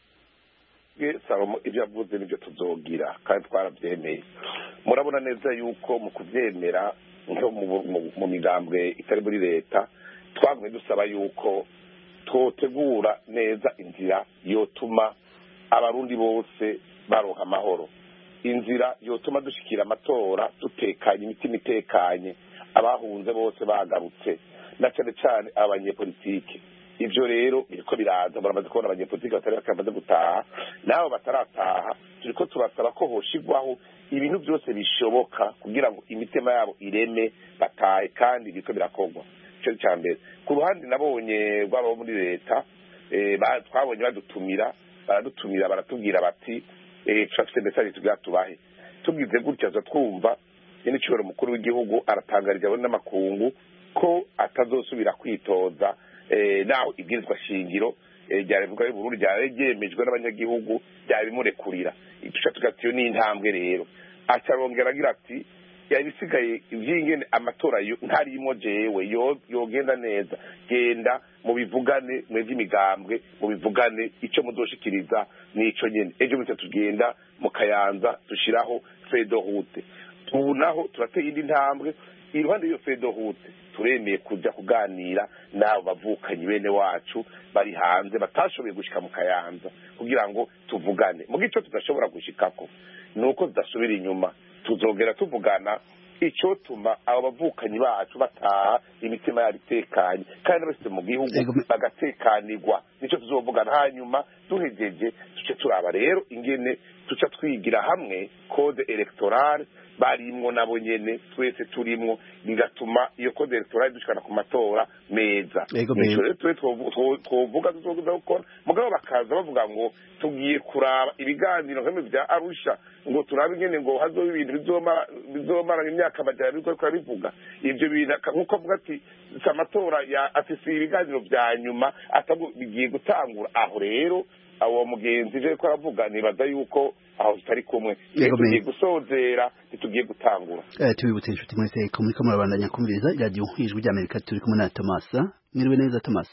Salomo ibyo avuze nibyo tuzogira kandi twarabyemeye murabona neza yuko mu kuvyemera nko mu migambwe itari muri leta twagumye dusaba yuko twotegura neza inzira yotuma abarundi bose baronka amahoro inzira yotuma dushikira amatora dutekanye imitima itekanye abahunze bose bagarutse na cyane cyane abanyepolitike ivyo rero biriko biraza baramaze kubona abanyepolitike batari bakamaze gutaha nabo batarataha turiko tubasaba ko hoshigwaho ibintu byose bishoboka kugira ngo imitima yabo ireme batahe kandi biriko birakorwa cyo cyambere ku ruhande nabonye rwabo muri leta eh twabonye badutumira baradutumira baratubwira bati eh traffic message tugira tubahe tugize gutya zo twumva ni cyo mukuru w'igihugu aratangarije abone n'amakungu ko atazosubira kwitoza eh naho ibwirizwa shingiro ryarevuga y'u Burundi ryaremejwe n'abanyagihugu byabimurekurira ituca tugatiyo ni intambwe rero acarongera agira ati yabisigaye ivyingene amatora ntarimo jewe yo yogenda neza genda mu bivugane mwezi imigambwe mu bivugane ico muzoshikiriza nico nyene ejo mutse tugenda mu Kayanza dushiraho fedo route ubu naho turateye indi ntambwe iruhande yo fedo route turemeye kuja kuganira nabo bavukanyi bene wacu bari hanze batashoboye gushika mu Kayanza kugira ngo tuvugane mu gico tudashobora gushikako nuko tudasubira inyuma tuzogera tuvugana icyo tuma abo bavukanyi bacu bataha imitima yari tekanye kandi bose mu gihugu bagatekanirwa nico tuzovugana hanyuma duhejeje tuce turaba rero ingene tuca twigira hamwe code electorale barimwo nabo nyene twese turimwo bigatuma iyo code electorale dushikana ku matora meza nico rero twe twovuga tuzoguza gukora mugabo bakaza bavuga ngo tugiye kuraba ibiganiro nk'imwe bya Arusha ngo turabe ingene ngo hazo ibintu bizomara bizomara imyaka bajya biko ko bivuga ivyo bintu nkuko avuga ati amatora ya afisi ibiganiro bya nyuma atago bigiye gutangura aho rero awo mugenzi je ko aravuga nibaza yuko aho tutari kumwe tugiye gusozera tugiye gutangura eh tubibutse inshuti mwese ko muri ko murabandanya kumviriza radio ijwi rya Amerika turi kumwe na Thomas mwiriwe neza Thomas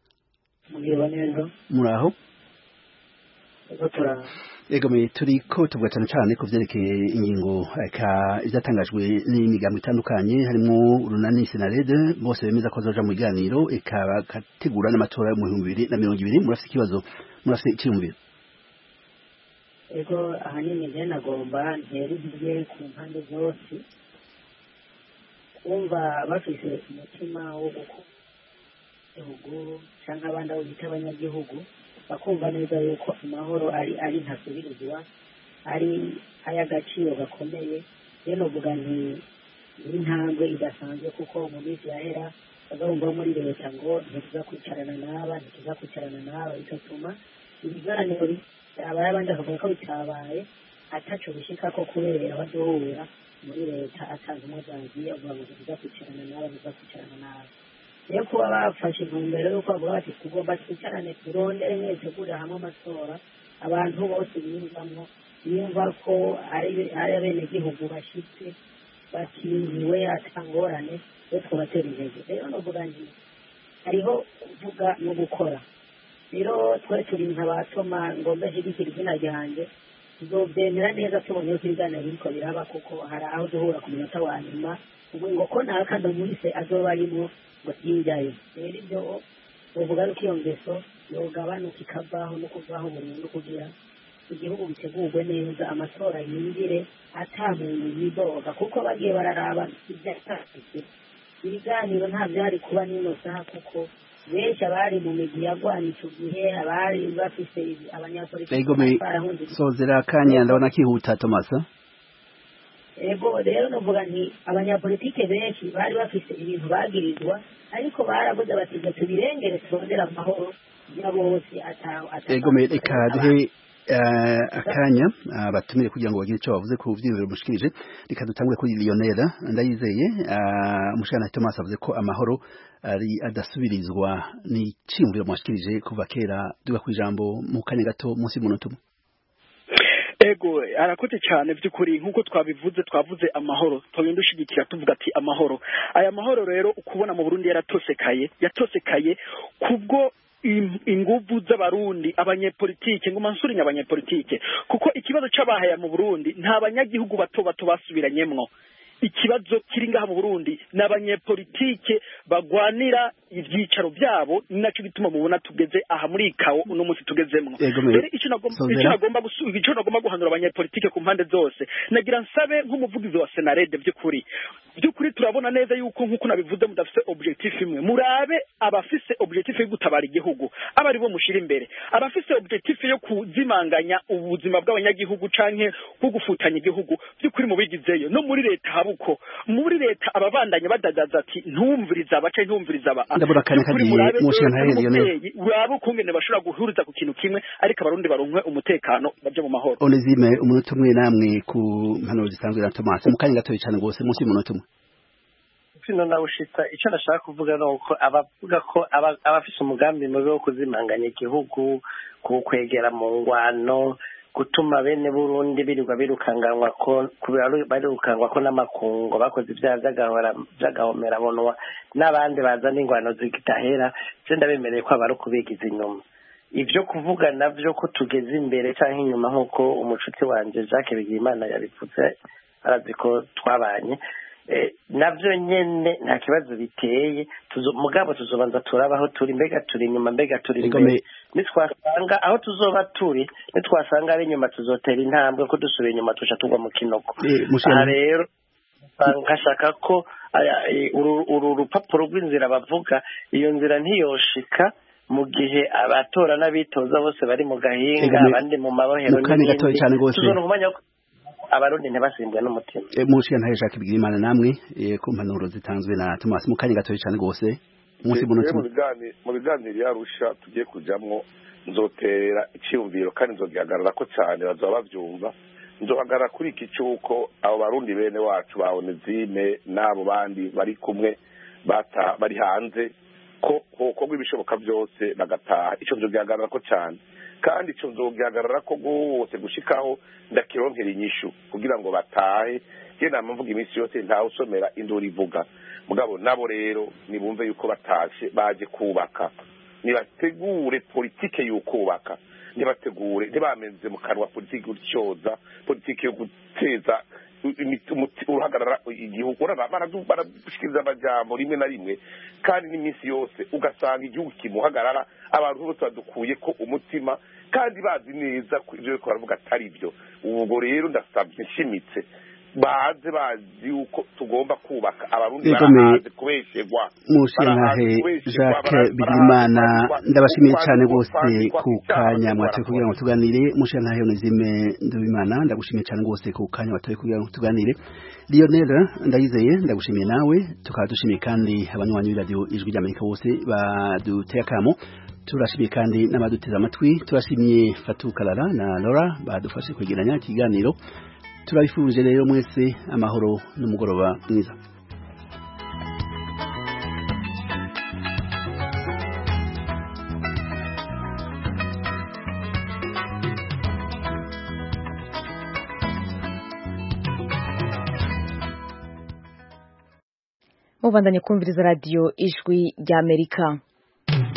mwiriwe neza muraho Dr. Ego me turi ko tuvuga cyane cyane ku vyerekeye ingingo ka izatangajwe n'imigambo itandukanye harimo urunani Senarede bose bemeza ko zoja mu biganiro ikaba kategura n'amatora mu bihumbi bibiri na mirongo ibiri murafite ikibazo murafite icyumviro Ego ahanini je nagomba nterije ku mpande zose kumva bafise umutima wo gukora igihugu cyangwa abandi abo bita abanyagihugu bakumva neza yuko amahoro ari ari ntasubirizwa ari ay'agaciro gakomeye rero uvuga nti intambwe idasanzwe kuko mu minsi yahera bagomba muri leta ngo ntituza kwicarana n'aba ntituza kwicarana n'aba bigatuma ibiganiro abaye abandi bakavuga ko bitabaye ataco bishika ko kubera bazohura muri leta atanze umuzagiye uvuga ngo ntituza kwicarana n'aba ntituza kwicarana n'aba rero kuba bafashe intumbero y'uko bavuga bati tugomba twicarane turondere mwese kurira hamwe amatora abantu bose biyumvamo biyumva ko ari ari abenegihugu bashyitse bakingiwe atangorane yo twabatera intege rero novuga nti hariho kuvuga no gukora rero twari turi nkabatoma ngomba nshigikira izina ryanjye tuzobyemera neza tubonye ko ibiganiro biriko biraba kuko hari aho duhura ku munota wa nyuma ubu ngo ko nta kandi umunsi azoba arimo ngo yinjayo rero ibyo uvuga ko iyo ngeso yogabanuka ikavaho no kuvaho burundu kugira igihugu gitegurwe neza amatora yinjire atamuntu yidoga kuko bagiye bararaba ibyatafite ibiganiro nta byari kuba n'ino saha kuko benshi abari mu migi yagwana icyo gihe abari bafise abanyapolitiki barahunze sozera kanya ndabona kihuta Thomas ego rero novuga nti abanyapolitike benshi bari bafise ibintu bagirizwa ariko baravuze bati tubirengere turondera amahoro ya bose ataho ego reka duhe akanya batumire kugira ngo bagire icyo bavuze ku vyiyumviro mushikirije reka dutangure kuri Lionel ndayizeye umushana Thomas avuze ko amahoro ari adasubirizwa ni cyiyumviro mushikirije kuva kera duga ku ijambo mu kanya gato munsi y'umunota umwe ego arakoze cyane by'ukuri nk'uko twabivuze twavuze amahoro tubindushigikira tuvuga ati amahoro aya mahoro rero ukubona mu Burundi yaratosekaye yatosekaye kubwo inguvu z'abarundi abanyepolitike ngo mansurinya abanyepolitike kuko ikibazo c'abahaya mu Burundi nta banyagihugu bato bato basubiranyemwo ikibazo kiri ngaha mu Burundi n'abanyepolitike bagwanira ivyicaro byabo ninaco bituma mubona tugeze aha muri ikawo uno munsi tugezemwo rero ico nagomba ico nagomba gusubira ico nagomba guhanura abanyepolitike ku mpande zose nagira nsabe nk'umuvugizi wa Senarede by'ukuri by'ukuri turabona neza yuko nk'uko nabivuze mudafise objectif imwe murabe abafise objectif yo gutabara igihugu abari bo mushira imbere abafise objectif yo kuzimanganya ubuzima bw'abanyagihugu canke bwo gufutanya igihugu by'ukuri mu bigizeyo no muri leta habuko muri leta ababandanye badadaza ati ntumviriza abace ntumviriza aba ndabura kane kagiye mushira ntahe Lionel urabo kungene bashobora guhuriza ku kintu kimwe ariko abarundi baronkwe umutekano baje mu mahoro Onezime umunota umwe namwe ku mpanuro zisanzwe na Thomas mu kanya gato cyane gose munsi y'umunota umwe sino nawushita icyo nashaka kuvuga nuko abavuga ko abafise umugambi mubi wo kuzimanganya igihugu kukwegera mu ngwano gutuma bene Burundi birirwa birukanganwa ko kubera barukangwa ko n'amakungo bakoze ibyaha by'agahora by'agahomera bonwa n'abandi bazana ingwano zigitahera je ndabemereye ko abari kubigiza inyuma ivyo kuvuga navyo ko tugeze imbere canke inyuma nkuko umucuti wanje Jacques Bigimana yabivuze arazi ko twabanye eh, navyo nyene nta kibazo biteye tuzo mugabo tuzobanza turabaho turi mbega turi inyuma mbega turi imbere nitwasanga aho tuzoba turi nitwasanga ari inyuma tuzotera intambwe ko dusubira inyuma tuca tugwa mu kinoko aha rero nkashaka ko uru rupapuro rw'inzira bavuga iyo nzira ntiyoshika mu gihe abatora n'abitoza bose bari mu gahinga abandi mu mabohero n'ibindi tuzona kumanya ko abarundi ntibasimbwe n'umutima mushika ntahe Jacques Bigimana namwe ku mpanuro zitanzwe na Thomas mu kanya gato cyane gose munsi y'umunota mu biganiro yarusha tugiye kujamwo nzotera icyumviro kandi nzogihagarara ko cyane bazaba bavyumva nzohagarara kuri iki cyuko abo barundi bene wacu ba Onezime n'abo bandi bari kumwe bata bari hanze ko ko ibishoboka byose bagataha icyo nzogihagarara ko cyane kandi icyo nzogihagarara ko gose gushikaho ndakironkera inyishu kugira ngo batahe je namvuga iminsi yose ntawe usomera induru ivuga mugabo nabo rero nibumve yuko batashe baje kubaka nibategure politike y'ukubaka nibategure ntibamenze mu kanwa politike gutyoza politike yo guteza uruhagarara igihugu baradushikiriza amajambo rimwe na rimwe kandi n'iminsi yose ugasanga igihugu kimuhagarara abantu bose badukuye ko umutima kandi bazi neza ko ibyo bariko baravuga atari byo ubwo rero ndasabye nshimitse baze bazi uko tugomba kubaka abarundi barahaze kubeshegwa mushintahe Jacques Bigimana ndabashimiye cyane gose ku kanya mwatoye kugira ngo tuganire mushintahe Onezime Ndubimana ndagushimiye cyane gose ku kanya mwatoye kugira ngo tuganire Lionel ndayizeye ndagushimiye nawe tukadushimiye kandi abanywanyi b'iradio ijwi ry'Amerika bose baduteye akamo turashimiye kandi n'abaduteze amatwi turashimiye Fatou Kalala na Laura badufashe kwegeranya ikiganiro turabifurije rero mwese amahoro n'umugoroba mwiza. mubandanye kumviriza radiyo ijwi ry'Amerika.